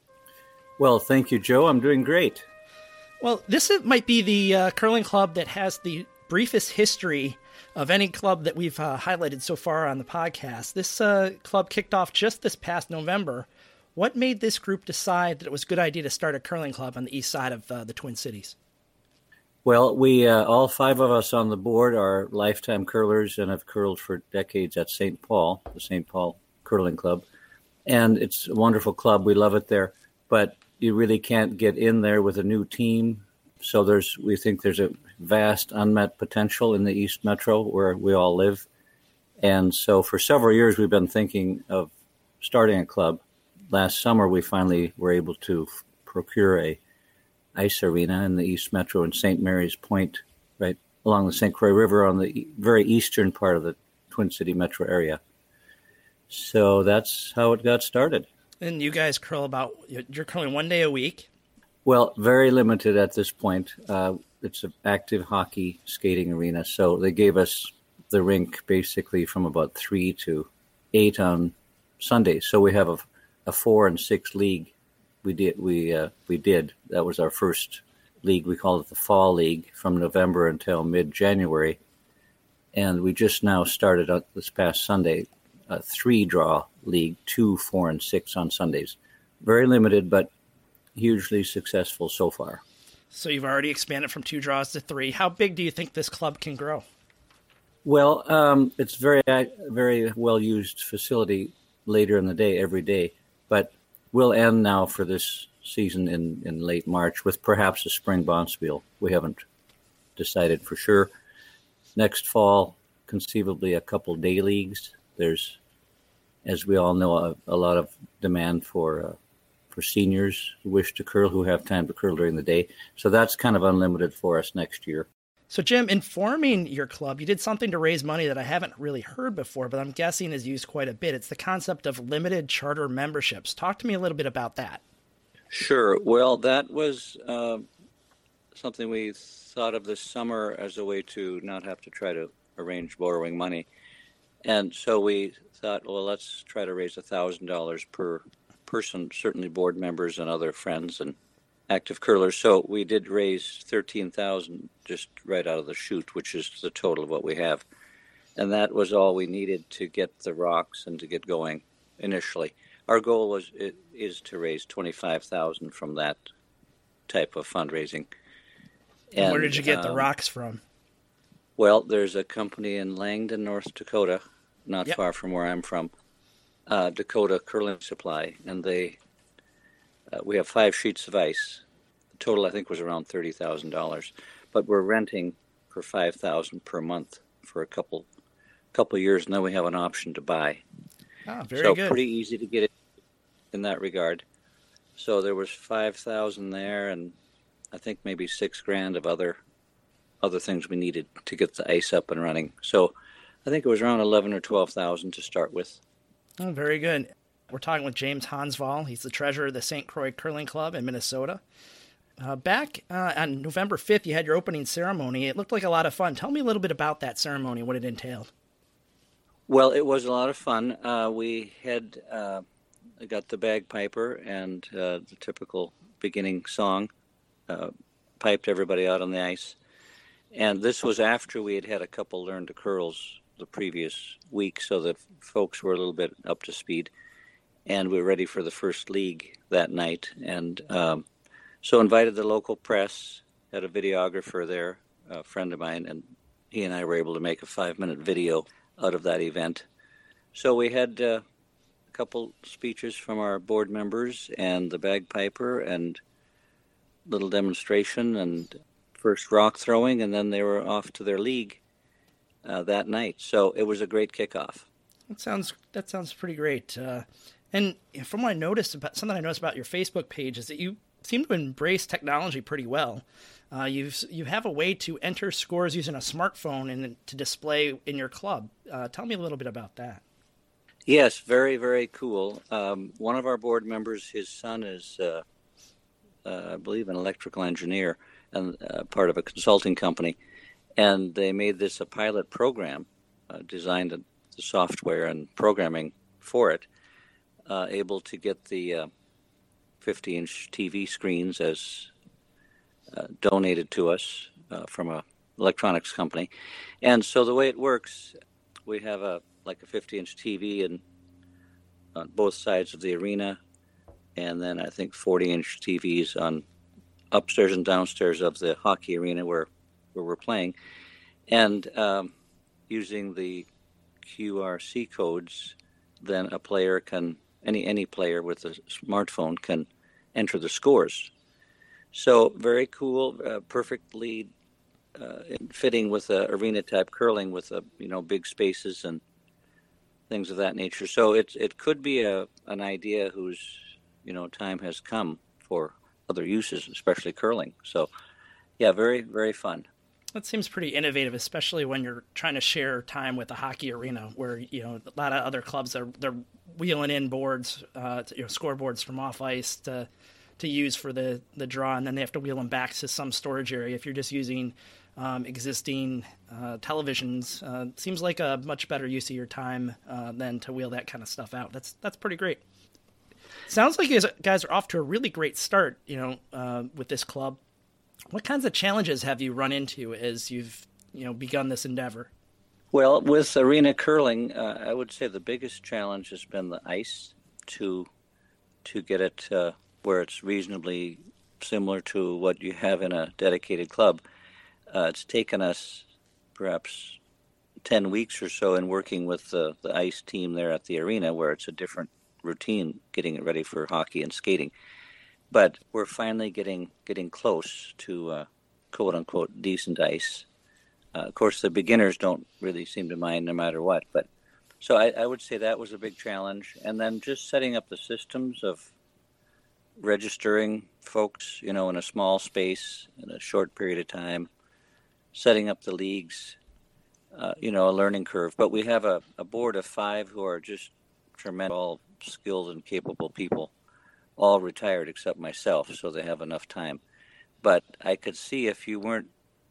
Well, thank you, Joe. I'm doing great. Well, this might be the curling club that has the briefest history of any club that we've highlighted so far on the podcast. This club kicked off just this past November. What made this group decide that it was a good idea to start a curling club on the east side of the Twin Cities? Well, we all five of us on the board are lifetime curlers and have curled for decades at St. Paul, the St. Paul Curling Club. And it's a wonderful club. We love it there. But you really can't get in there with a new team. So we think there's a vast unmet potential in the East Metro where we all live. And so for several years, we've been thinking of starting a club. Last summer, we finally were able to procure a ice arena in the East Metro in St. Mary's Point, right along the St. Croix River on the very eastern part of the Twin City metro area. So that's how it got started. And you guys you're curling 1 day a week? Well, very limited at this point. It's an active hockey skating arena. So they gave us the rink basically from about 3 to 8 on Sundays. So we have a 4 and 6 league. We did. That was our first league. We called it the Fall League from November until mid-January. And we just now started this past Sunday, a 3-draw league, 2, 4, and 6 on Sundays. Very limited, but hugely successful so far. So you've already expanded from 2 draws to 3. How big do you think this club can grow? Well, it's very well-used facility later in the day, every day. But we'll end now for this season in late March with perhaps a spring bonspiel. We haven't decided for sure. Next fall, conceivably a couple day leagues. There's, as we all know, a lot of demand for seniors who wish to curl, who have time to curl during the day. So that's kind of unlimited for us next year. So, Jim, in forming your club, you did something to raise money that I haven't really heard before, but I'm guessing is used quite a bit. It's the concept of limited charter memberships. Talk to me a little bit about that. Sure. Well, that was something we thought of this summer as a way to not have to try to arrange borrowing money. And so we thought, well, let's try to raise $1,000 per person, certainly board members and other friends and active curlers. So we did raise $13,000 just right out of the chute, which is the total of what we have. And that was all we needed to get the rocks and to get going initially. Our goal is to raise $25,000 from that type of fundraising. And where did you get the rocks from? Well, there's a company in Langdon, North Dakota, not far from where I'm from, Dakota Curling Supply, and we have 5 sheets of ice. The total, I think, was around $30,000, but we're renting for $5,000 per month for a couple years, and then we have an option to buy. Oh, very good. So pretty easy to get it in that regard. So there was $5,000 there, and I think maybe $6,000 of other things we needed to get the ice up and running. So I think it was around $11,000 or $12,000 to start with. Oh, very good. We're talking with James Hansval. He's the treasurer of the St. Croix Curling Club in Minnesota. Back on November 5th, you had your opening ceremony. It looked like a lot of fun. Tell me a little bit about that ceremony, what it entailed. Well, it was a lot of fun. We had got the bagpiper and the typical beginning song, piped everybody out on the ice. And this was after we had had a couple learn to curls the previous week, so that folks were a little bit up to speed. And we were ready for the first league that night. And so invited the local press, had a videographer there, a friend of mine, and he and I were able to make a 5-minute video out of that event. So we had a couple speeches from our board members and the bagpiper and little demonstration and first rock throwing, and then they were off to their league that night. So it was a great kickoff. That sounds pretty great. And from what I noticed something I noticed about your Facebook page is that you seem to embrace technology pretty well. You have a way to enter scores using a smartphone and to display in your club. Tell me a little bit about that. Yes, very, very cool. One of our board members, his son is, I believe, an electrical engineer and part of a consulting company. And they made this a pilot program, designed the software and programming for it, able to get the 50-inch TV screens as donated to us from a electronics company. And so the way it works, we have a 50-inch TV on both sides of the arena, and then I think 40-inch TVs on upstairs and downstairs of the hockey arena where we're playing. And using the QRC codes, then a player can, any player with a smartphone can enter the scores. So very cool, perfectly fitting with arena-type curling with big spaces and things of that nature. So it could be an idea whose time has come for other uses, especially curling. So yeah, very, very fun. That seems pretty innovative, especially when you're trying to share time with the hockey arena, where a lot of other clubs they're wheeling in boards, scoreboards from off ice to use for the draw, and then they have to wheel them back to some storage area. If you're just using existing televisions, seems like a much better use of your time than to wheel that kind of stuff out. That's pretty great. Sounds like you guys are off to a really great start, with this club. What kinds of challenges have you run into as you've begun this endeavor? Well, with arena curling, I would say the biggest challenge has been the ice to get it where it's reasonably similar to what you have in a dedicated club. It's taken us perhaps 10 weeks or so in working with the ice team there at the arena, where it's a different routine getting it ready for hockey and skating. But we're finally getting close to quote-unquote decent ice. Of course, the beginners don't really seem to mind no matter what. But so I would say that was a big challenge. And then just setting up the systems of registering folks, in a small space in a short period of time, setting up the leagues, a learning curve. But we have a board of 5 who are just tremendous, all skilled and capable people, all retired except myself, so they have enough time. But I could see if you weren't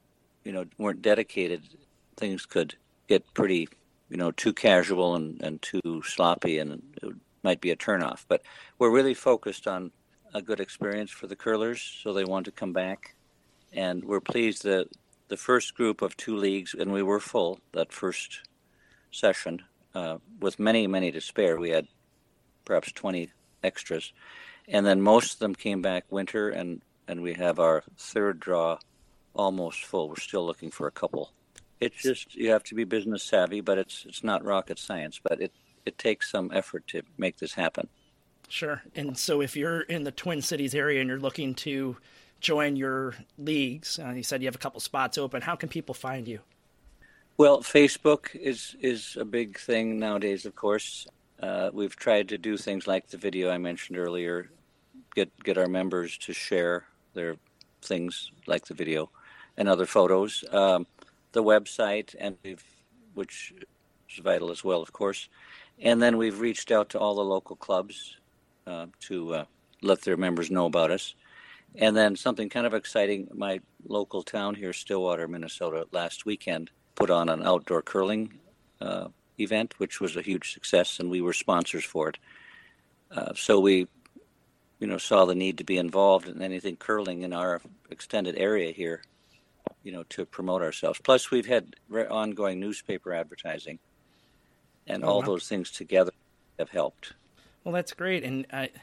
dedicated, things could get pretty, too casual and too sloppy, and it might be a turnoff. But we're really focused on a good experience for the curlers, so they want to come back. And we're pleased that the first group of 2 leagues, and we were full that first session, with many, many to spare. We had perhaps 20 extras. And then most of them came back winter, and we have our third draw almost full. We're still looking for a couple. It's just, you have to be business savvy, but it's not rocket science, but it takes some effort to make this happen. Sure. And so if you're in the Twin Cities area and you're looking to join your leagues, you said you have a couple spots open, how can people find you? Well, Facebook is a big thing nowadays, of course. We've tried to do things like the video I mentioned earlier, get our members to share their things like the video and other photos. The website, which is vital as well, of course. And then we've reached out to all the local clubs to let their members know about us. And then something kind of exciting, my local town here, Stillwater, Minnesota, last weekend put on an outdoor curling event, which was a huge success, and we were sponsors for it. So we, saw the need to be involved in anything curling in our extended area here, to promote ourselves. Plus, we've had ongoing newspaper advertising, and all those things together have helped. Well, that's great. And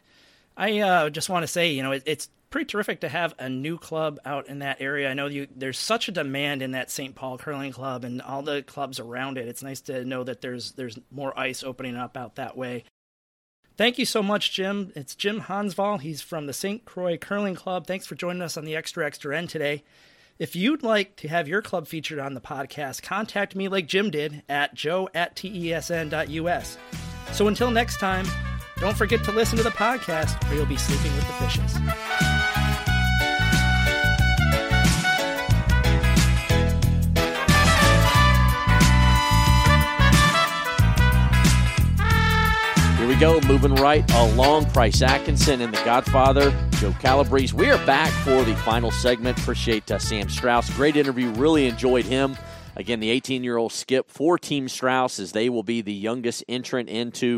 I just want to say, it's pretty terrific to have a new club out in that area. I know there's such a demand in that St. Paul Curling Club and all the clubs around it. It's nice to know that there's more ice opening up out that way. Thank you so much, Jim. It's Jim Hansval. He's from the St. Croix Curling Club. Thanks for joining us on the Extra Extra End today. If you'd like to have your club featured on the podcast, contact me like Jim did at joe@tesn.us. So until next time, don't forget to listen to the podcast or you'll be sleeping with the fishes. Here we go, moving right along. Price Atkinson and the Godfather, Joe Calabrese. We are back for the final segment. Appreciate Sam Strauss. Great interview. Really enjoyed him. Again, the 18-year-old skip for Team Strauss, as they will be the youngest entrant into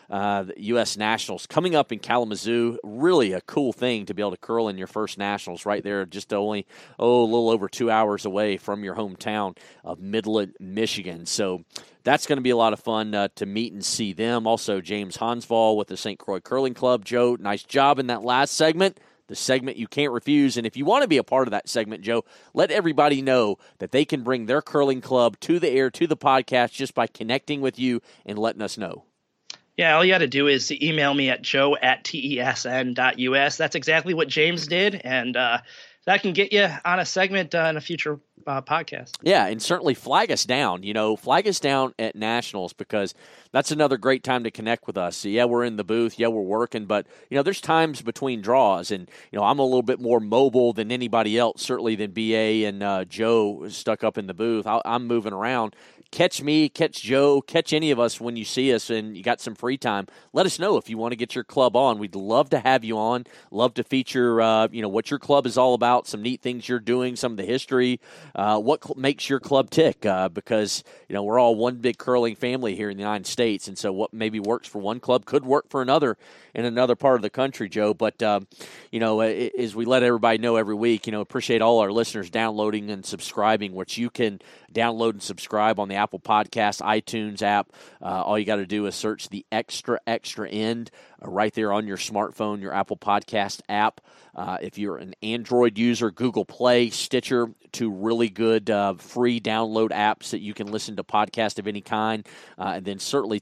the U.S. Nationals coming up in Kalamazoo. Really a cool thing to be able to curl in your first Nationals right there, just only a little over 2 hours away from your hometown of Midland, Michigan. So that's going to be a lot of fun to meet and see them. Also, James Hansval with the St. Croix Curling Club. Joe, nice job in that last segment. The segment you can't refuse. And if you want to be a part of that segment, Joe, let everybody know that they can bring their curling club to the air, to the podcast, just by connecting with you and letting us know. Yeah, all you got to do is email me at joe@tesn.us. That's exactly what James did, and that can get you on a segment in a future podcast. Yeah, and certainly flag us down. Flag us down at Nationals, because that's another great time to connect with us. So, yeah, we're in the booth. Yeah, we're working. But, there's times between draws. And, I'm a little bit more mobile than anybody else, certainly than B.A. and Joe stuck up in the booth. I'm moving around. Catch me, catch Joe, catch any of us when you see us and you got some free time. Let us know if you want to get your club on. We'd love to have you on. Love to feature, what your club is all about, some neat things you're doing, some of the history, what makes your club tick, because, we're all one big curling family here in the United States. And so what maybe works for one club could work for another in another part of the country, Joe. But, as we let everybody know every week, appreciate all our listeners downloading and subscribing, which you can download and subscribe on the Apple Podcast, iTunes app. All you got to do is search the Extra End right there on your smartphone, your Apple Podcast app. If you're an Android user, Google Play, Stitcher, two really good free download apps that you can listen to podcasts of any kind. And then certainly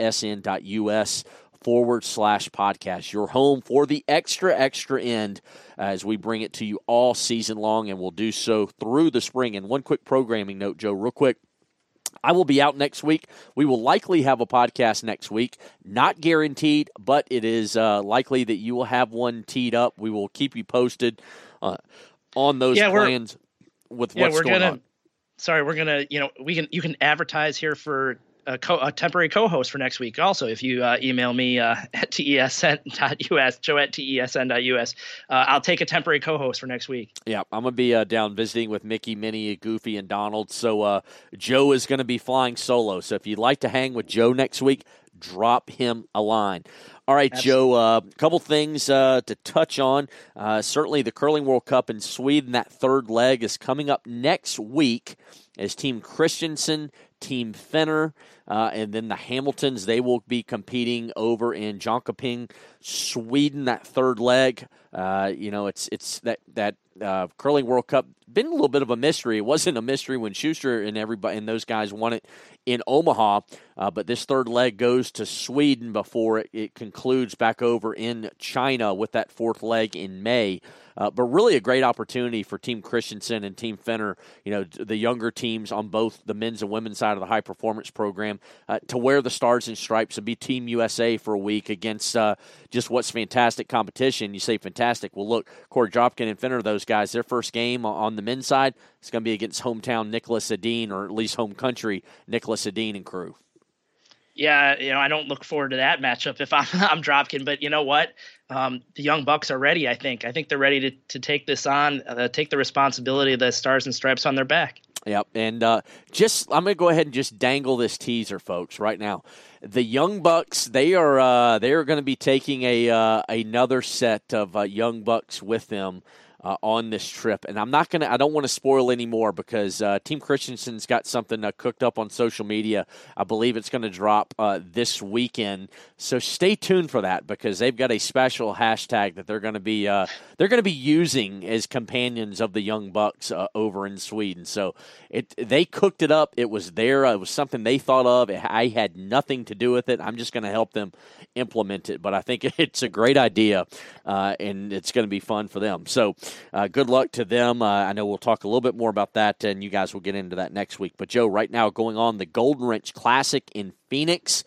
tesn.us/podcast, your home for the extra end, as we bring it to you all season long, and we'll do so through the spring. And one quick programming note, Joe, real quick. I will be out next week. We will likely have a podcast next week. Not guaranteed, but it is likely that you will have one teed up. We will keep you posted on those plans with what's going on. Sorry, we're gonna. You can advertise here for a temporary co-host for next week. Also, if you email me at tesn.us, joe@tesn.us, I'll take a temporary co-host for next week. Yeah, I'm going to be down visiting with Mickey, Minnie, Goofy, and Donald. So Joe is going to be flying solo. So if you'd like to hang with Joe next week, drop him a line. All right, Absolutely. Joe, a couple things to touch on. Certainly the Curling World Cup in Sweden, that third leg is coming up next week as Team Christensen, Team Fenner, and then the Hamiltons, they will be competing over in Jönköping, Sweden, that third leg. It's that Curling World Cup been a little bit of a mystery. It wasn't a mystery when Schuster and everybody and those guys won it in Omaha, but this third leg goes to Sweden before it concludes back over in China with that fourth leg in May. But really a great opportunity for Team Christensen and Team Fenner, the younger teams on both the men's and women's side of the high-performance program, to wear the stars and stripes and be Team USA for a week against just what's fantastic competition. You say fantastic. Well, look, Corey Dropkin and Fenner, those guys, their first game on the men's side is going to be against hometown Nicholas Edin, or at least home country Nicholas Edin and crew. Yeah, I don't look forward to that matchup if I'm Dropkin, but you know what? The young Bucks are ready, I think. I think they're ready to take this on, take the responsibility of the stars and stripes on their back. Yep, and I'm going to go ahead and just dangle this teaser, folks, right now. The Young Bucks, they are going to be taking another set of Young Bucks with them on this trip, and I don't want to spoil any more because Team Christensen's got something cooked up on social media. I believe it's going to drop this weekend, so stay tuned for that because they've got a special hashtag that they're going to be using as companions of the Young Bucks over in Sweden. So they cooked it up. It was there. It was something they thought of. I had nothing to do with it. I'm just going to help them implement it, but I think it's a great idea, and it's going to be fun for them. So good luck to them. I know we'll talk a little bit more about that, and you guys will get into that next week. But, Joe, right now going on the Golden Wrench Classic in Phoenix,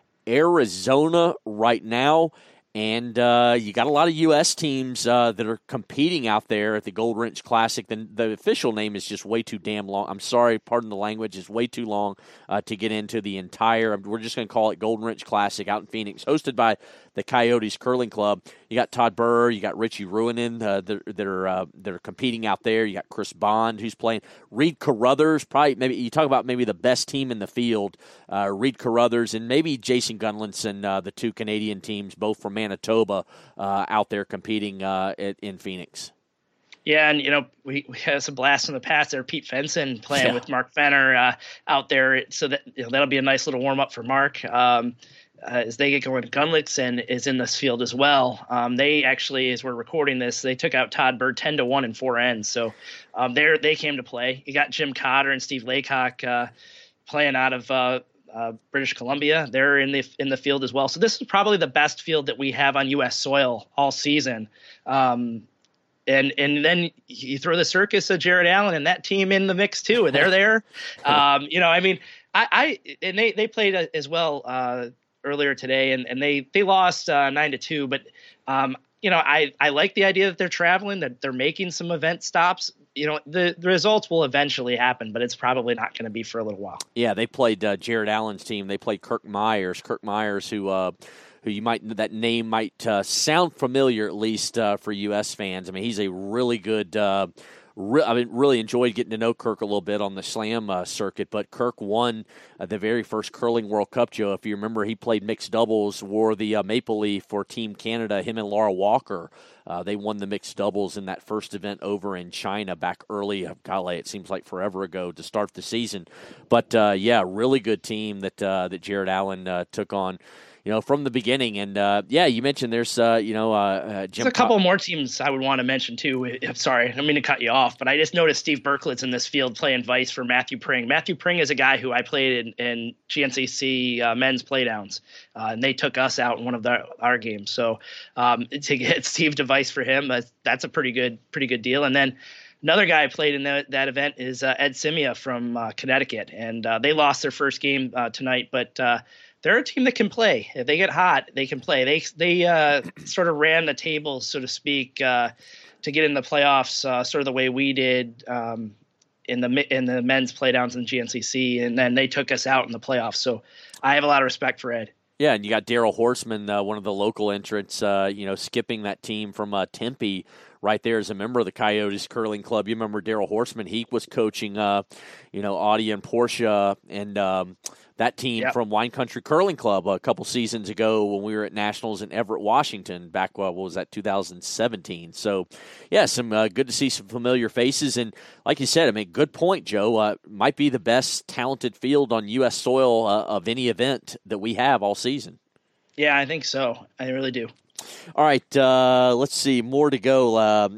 Arizona right now. And you got a lot of U.S. teams that are competing out there at the Gold Wrench Classic. The official name is just way too damn long. I'm sorry, pardon the language. It's way too long to get into the entire. We're just going to call it Golden Wrench Classic out in Phoenix, hosted by the Coyotes Curling Club. You got Todd Burr, you got Richie Ruohonen that are competing out there. You got Chris Bond who's playing. Reed Carruthers, probably maybe you talk about maybe the best team in the field. Reed Carruthers and maybe Jason Gunlinson, the two Canadian teams, both from Manitoba, out there competing in Phoenix. Yeah, and we had some blasts in the past there. Pete Fenson playing with Mark Fenner out there, so that that'll be a nice little warm up for Mark as they get going. Gunlickson is in this field as well. They actually, as we're recording this, they took out Todd Bird 10-1 in 4 ends, so they came to play. You got Jim Cotter and Steve Laycock playing out of British Columbia. They're in the field as well. So this is probably the best field that we have on U.S. soil all season. And then you throw the circus of Jared Allen and that team in the mix too. They're there. They played as well earlier today, and they lost 9-2. But I like the idea that they're traveling, that they're making some event stops. The results will eventually happen, but it's probably not going to be for a little while. Yeah, they played Jared Allen's team. They played Kirk Myers. Kirk Myers, who you might, that name might sound familiar, at least for U.S. fans. I mean, he's a really good. Really enjoyed getting to know Kirk a little bit on the Slam circuit. But Kirk won the very first Curling World Cup, Joe. If you remember, he played mixed doubles, wore the maple leaf for Team Canada. Him and Laura Walker, they won the mixed doubles in that first event over in China back early. Golly, it seems like forever ago to start the season. But really good team that Jared Allen took on. From the beginning. And, you mentioned there's, Jim. There's a couple more teams I would want to mention, too. I'm sorry, I don't mean to cut you off, but I just noticed Steve Berkowitz in this field playing vice for Matthew Pring. Matthew Pring is a guy who I played in GNCC men's playdowns, and they took us out in one of our games. So to get Steve to vice for him, that's a pretty good deal. And then another guy I played in that event is Ed Simia from Connecticut, and they lost their first game tonight, but they're a team that can play. If they get hot, they can play. They sort of ran the table, so to speak, to get in the playoffs, sort of the way we did in the men's playdowns in GNCC, and then they took us out in the playoffs. So I have a lot of respect for Ed. Yeah, and you got Daryl Horseman, one of the local entrants, skipping that team from Tempe right there as a member of the Coyotes Curling Club. You remember Daryl Horseman? He was coaching, Audie and Portia and that team from Wine Country Curling Club a couple seasons ago when we were at Nationals in Everett, Washington, back, 2017. So, some good to see some familiar faces. And like you said, good point, Joe. Might be the best talented field on U.S. soil of any event that we have all season. Yeah, I think so. I really do. All right, let's see. More to go.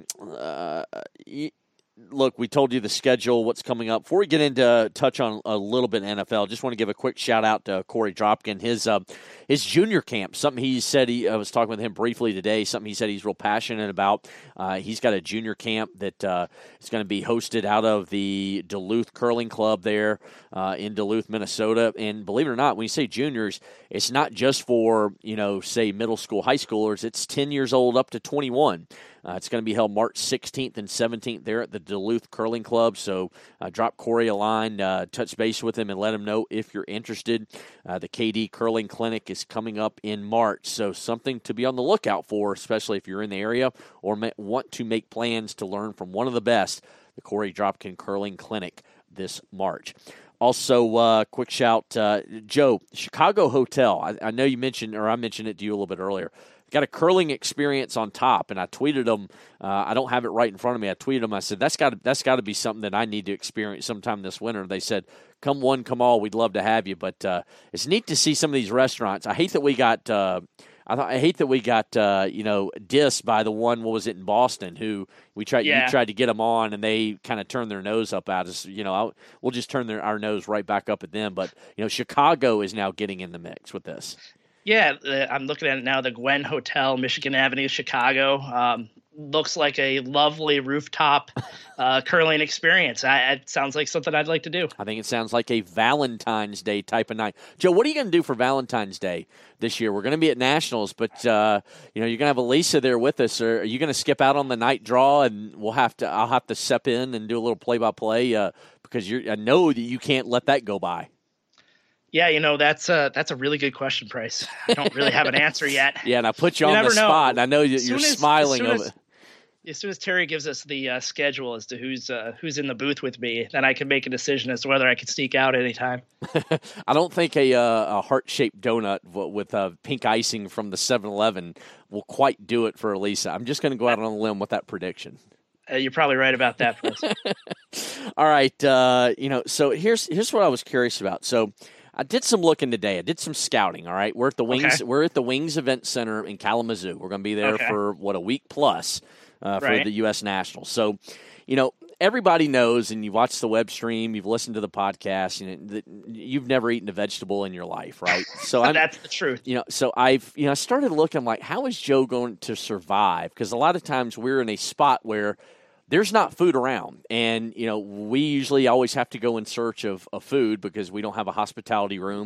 Look, we told you the schedule, what's coming up. Before we get into touch on a little bit of NFL, just want to give a quick shout out to Corey Dropkin. His junior camp, something he said, I was talking with him briefly today, something he said he's real passionate about. He's got a junior camp that is going to be hosted out of the Duluth Curling Club there in Duluth, Minnesota. And believe it or not, when you say juniors, it's not just for, say middle school, high schoolers. It's 10 years old up to 21. It's going to be held March 16th and 17th there at the Duluth Curling Club. So drop Corey a line, touch base with him, and let him know if you're interested. The KD Curling Clinic is coming up in March, so something to be on the lookout for, especially if you're in the area or want to make plans to learn from one of the best, the Corey Dropkin Curling Clinic this March. Also, quick shout, Joe, Chicago Hotel. I know you mentioned, or I mentioned it to you a little bit earlier. Got a curling experience on top, and I tweeted them. I don't have it right in front of me. I tweeted them. I said, that's got to be something that I need to experience sometime this winter. They said, come one, come all. We'd love to have you. But it's neat to see some of these restaurants. I hate that we got dissed by the one. What was it in Boston? Who we tried? You tried to get them on, and they kind of turned their nose up at us. We'll just turn our nose right back up at them. But Chicago is now getting in the mix with this. Yeah, I'm looking at it now. The Gwen Hotel, Michigan Avenue, Chicago. Looks like a lovely rooftop curling experience. It sounds like something I'd like to do. I think it sounds like a Valentine's Day type of night. Joe, what are you going to do for Valentine's Day this year? We're going to be at Nationals, but you're going to have Elisa there with us. Or are you going to skip out on the night draw, and I'll have to step in and do a little play-by-play because I know that you can't let that go by. Yeah, that's a really good question, Price. I don't really have an answer yet. Yeah, and I put you on the spot, and I know you're smiling over it. As soon as Terry gives us the schedule as to who's in the booth with me, then I can make a decision as to whether I can sneak out anytime. I don't think a heart-shaped donut with pink icing from the 7-Eleven will quite do it for Elisa. I'm just going to go out on a limb with that prediction. You're probably right about that, Chris. All right, so here's what I was curious about. So I did some looking today. I did some scouting. All right, we're at the Wings. Okay. We're at the Wings Event Center in Kalamazoo. We're going to be there for a week plus. For the U.S. Nationals. So, everybody knows, and you've watched the web stream, you've listened to the podcast, you've never eaten a vegetable in your life, right? So that's the truth. So I've started looking, I'm like, how is Joe going to survive? Because a lot of times we're in a spot where there's not food around, and we usually always have to go in search of food because we don't have a hospitality room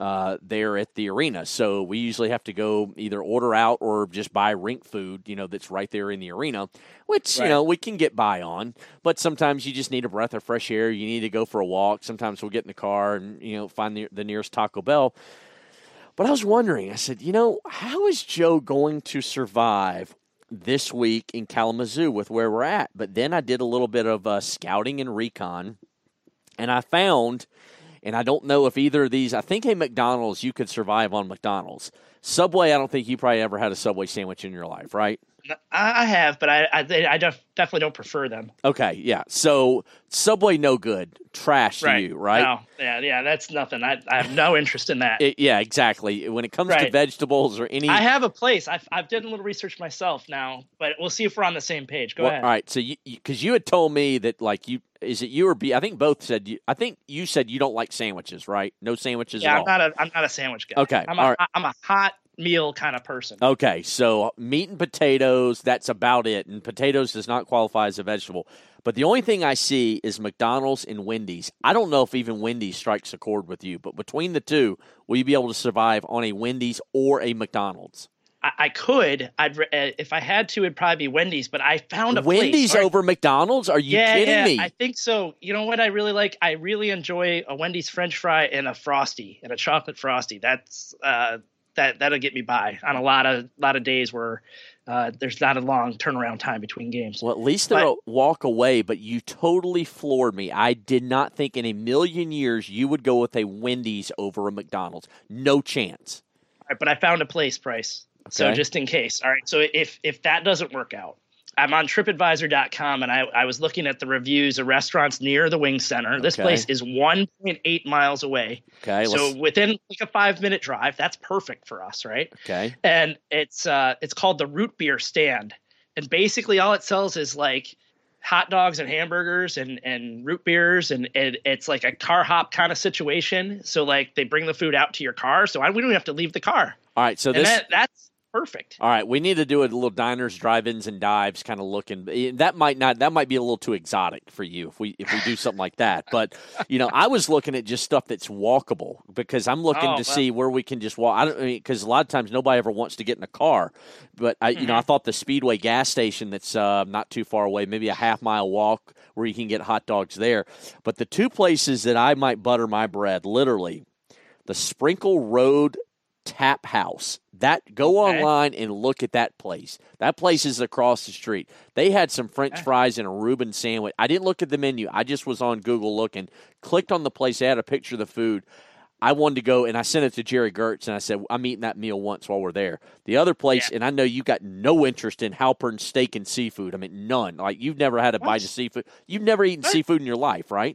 there at the arena. So we usually have to go either order out or just buy rink food, that's right there in the arena, which we can get by on. But sometimes you just need a breath of fresh air. You need to go for a walk. Sometimes we'll get in the car and find the nearest Taco Bell. But I was wondering, I said, how is Joe going to survive this week in Kalamazoo with where we're at? But then I did a little bit of scouting and recon, and I found, and I don't know if either of these, I think a McDonald's, you could survive on McDonald's. Subway, I don't think you probably ever had a Subway sandwich in your life, right? I have, but I definitely don't prefer them. Okay, yeah. So Subway, no good. Trash to you, right? No, yeah, that's nothing. I have no interest in that. Yeah, exactly. When it comes to vegetables or any... I have a place. I've done a little research myself now, but we'll see if we're on the same page. Go ahead. All right, so because you had told me that, like, is it you or B? I think both said I think you said you don't like sandwiches, right? No sandwiches at all. Yeah, I'm not a sandwich guy. Okay, I'm a hot meal kind of person. Okay, so meat and potatoes, that's about it. And potatoes does not qualify as a vegetable. But the only thing I see is McDonald's and Wendy's. I don't know if even Wendy's strikes a chord with you, but between the two, will you be able to survive on a Wendy's or a McDonald's? I could. If I had to, it'd probably be Wendy's, but I found a Wendy's place. over McDonald's? Are you kidding me? I think so. You know what I really like? I really enjoy a Wendy's French fry and a Frosty, and a chocolate Frosty. That's that'll get me by on a lot of days where there's not a long turnaround time between games. Well, at least they're a walk away, but you totally floored me. I did not think in a million years you would go with a Wendy's over a McDonald's. No chance. All right, but I found a place, Price. Okay. So just in case. All right, so if that doesn't work out, I'm on TripAdvisor.com, and I was looking at the reviews of restaurants near the Wing Center. This place is 1.8 miles away. Okay, so within like a 5-minute drive, that's perfect for us, right? Okay. And it's called the Root Beer Stand, and basically all it sells is like hot dogs and hamburgers and root beers, and it's like a car hop kind of situation. So like they bring the food out to your car, so we don't have to leave the car. All right, so that's perfect. All right, we need to do a little diners, drive-ins, and dives kind of looking. That might be a little too exotic for you if we do something like that. But I was looking at just stuff that's walkable because I'm looking to see where we can just walk. Because a lot of times nobody ever wants to get in a car. But I thought the Speedway gas station that's not too far away, maybe a half-mile walk where you can get hot dogs there. But the two places that I might butter my bread, literally, the Sprinkle Road Tap House. Go online and look at that place. That place is across the street. They had some French fries and a Reuben sandwich. I didn't look at the menu. I just was on Google looking, clicked on the place. They had a picture of the food. I wanted to go, and I sent it to Jerry Gertz, and I said, I'm eating that meal once while we're there. The other place, and I know you got no interest in Halpern Steak and Seafood. I mean, none. Like, you've never had a bite of seafood. You've never eaten seafood in your life, right?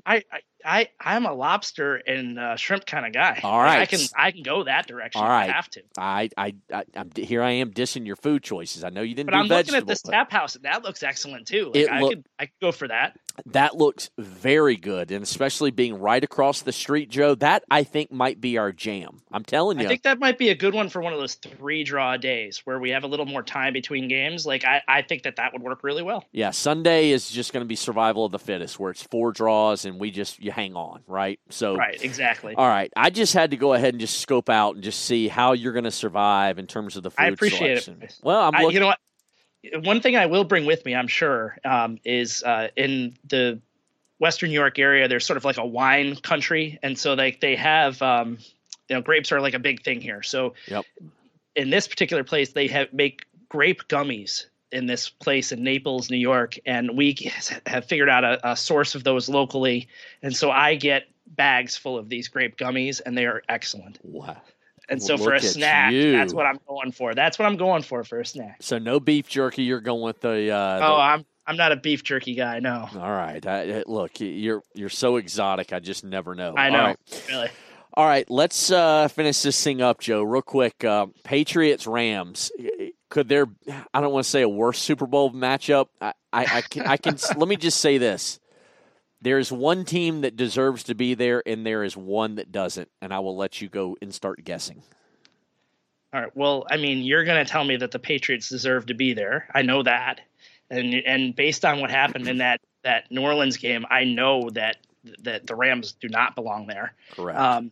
I'm a lobster and shrimp kind of guy. All right, I can go that direction. All right. If I have to. I'm here. I am dissing your food choices. I know you didn't. But I'm looking at this Tap House, and that looks excellent too. Like, I could go for that. That looks very good, and especially being right across the street, Joe. That I think might be our jam. I'm telling you. I think that might be a good one for one of those 3-draw days where we have a little more time between games. Like I think that would work really well. Yeah, Sunday is just going to be survival of the fittest, where it's 4 draws and you hang on, right? So right, exactly. All right, I just had to go ahead and just scope out and just see how you're going to survive in terms of the food selection. It. Well, I'm looking. You know what? One thing I will bring with me, I'm sure, is in the Western New York area, there's sort of like a wine country. And so they have, grapes are like a big thing here. So in this particular place, they make grape gummies in this place in Naples, New York. And we have figured out a source of those locally. And so I get bags full of these grape gummies, and they are excellent. Wow. And so for a snack, that's what I'm going for. That's what I'm going for a snack. So no beef jerky. You're going with the I'm not a beef jerky guy. No. All right. Look, you're so exotic. I just never know. I know. All right. Really. All right. Let's finish this thing up, Joe, real quick. Patriots Rams. Could there? I don't want to say a worse Super Bowl matchup. I can. Let me just say this. There is one team that deserves to be there, and there is one that doesn't, and I will let you go and start guessing. All right. Well, I mean, you're going to tell me that the Patriots deserve to be there. I know that, and based on what happened in that New Orleans game, I know that the Rams do not belong there. Correct.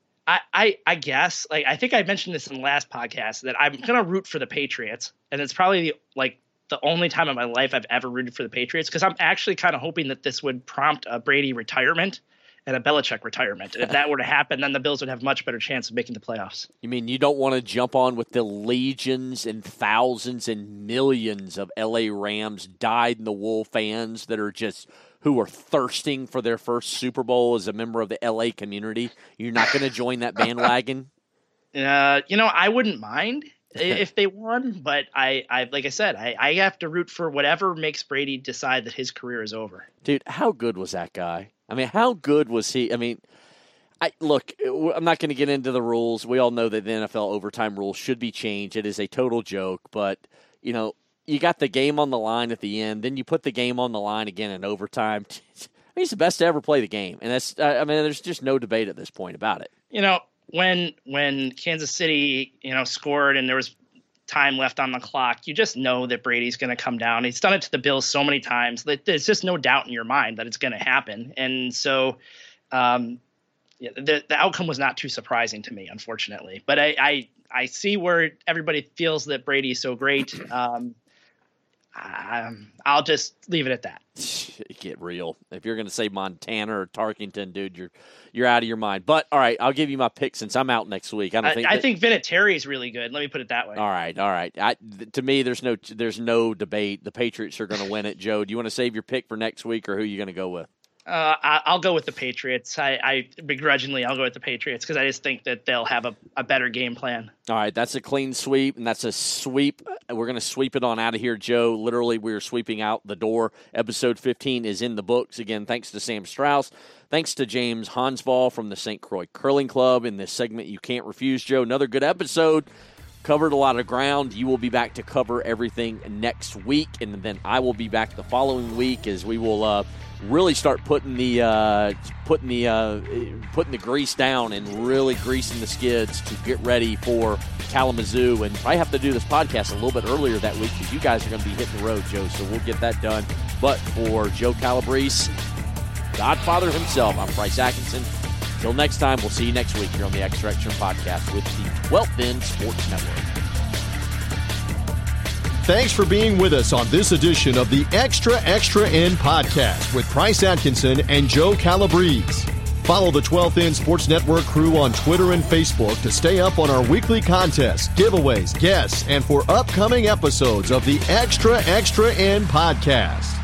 I guess, like, I think I mentioned this in the last podcast, that I'm going to root for the Patriots, and it's probably the only time in my life I've ever rooted for the Patriots, because I'm actually kind of hoping that this would prompt a Brady retirement and a Belichick retirement. And if that were to happen, then the Bills would have much better chance of making the playoffs. You mean you don't want to jump on with the legions and thousands and millions of L.A. Rams dyed-in-the-wool fans that are just who are thirsting for their first Super Bowl as a member of the L.A. community? You're not going to join that bandwagon? I wouldn't mind if they won, but I like I said, I have to root for whatever makes Brady decide that his career is over. Dude, how good was that guy? I mean, how good was he? I mean, look, I'm not going to get into the rules. We all know that the NFL overtime rules should be changed. It is a total joke, but, you got the game on the line at the end, then you put the game on the line again in overtime. He's the best to ever play the game, and that's there's just no debate at this point about it. When Kansas City, scored and there was time left on the clock, you just know that Brady's going to come down. He's done it to the Bills so many times that there's just no doubt in your mind that it's going to happen. And so the outcome was not too surprising to me, unfortunately. But I see where everybody feels that Brady's so great. I'll just leave it at that. Get real. If you're going to say Montana or Tarkington, dude, you're out of your mind. But all right, I'll give you my pick since I'm out next week. I think Vinatieri is really good. Let me put it that way. All right. To me, there's no debate. The Patriots are going to win it. Joe, do you want to save your pick for next week, or who are you going to go with? I'll go with the Patriots. I begrudgingly, I'll go with the Patriots because I just think that they'll have a better game plan. All right, that's a clean sweep, and that's a sweep. We're going to sweep it on out of here, Joe. Literally, we're sweeping out the door. Episode 15 is in the books. Again, thanks to Sam Strauss. Thanks to James Hansball from the St. Croix Curling Club in this segment You Can't Refuse, Joe. Another good episode. Covered a lot of ground. You will be back to cover everything next week, and then I will be back the following week as we will really start putting the grease down and really greasing the skids to get ready for Kalamazoo, and probably have to do this podcast a little bit earlier that week because you guys are going to be hitting the road, Joe. So we'll get that done. But for Joe Calabrese, Godfather himself, I'm Price Atkinson. Till next time, we'll see you next week here on the Extra Extra Podcast with the 12th End Sports Network. Thanks for being with us on this edition of the Extra Extra End Podcast with Price Atkinson and Joe Calabrese. Follow the 12th End Sports Network crew on Twitter and Facebook to stay up on our weekly contests, giveaways, guests, and for upcoming episodes of the Extra Extra End Podcast.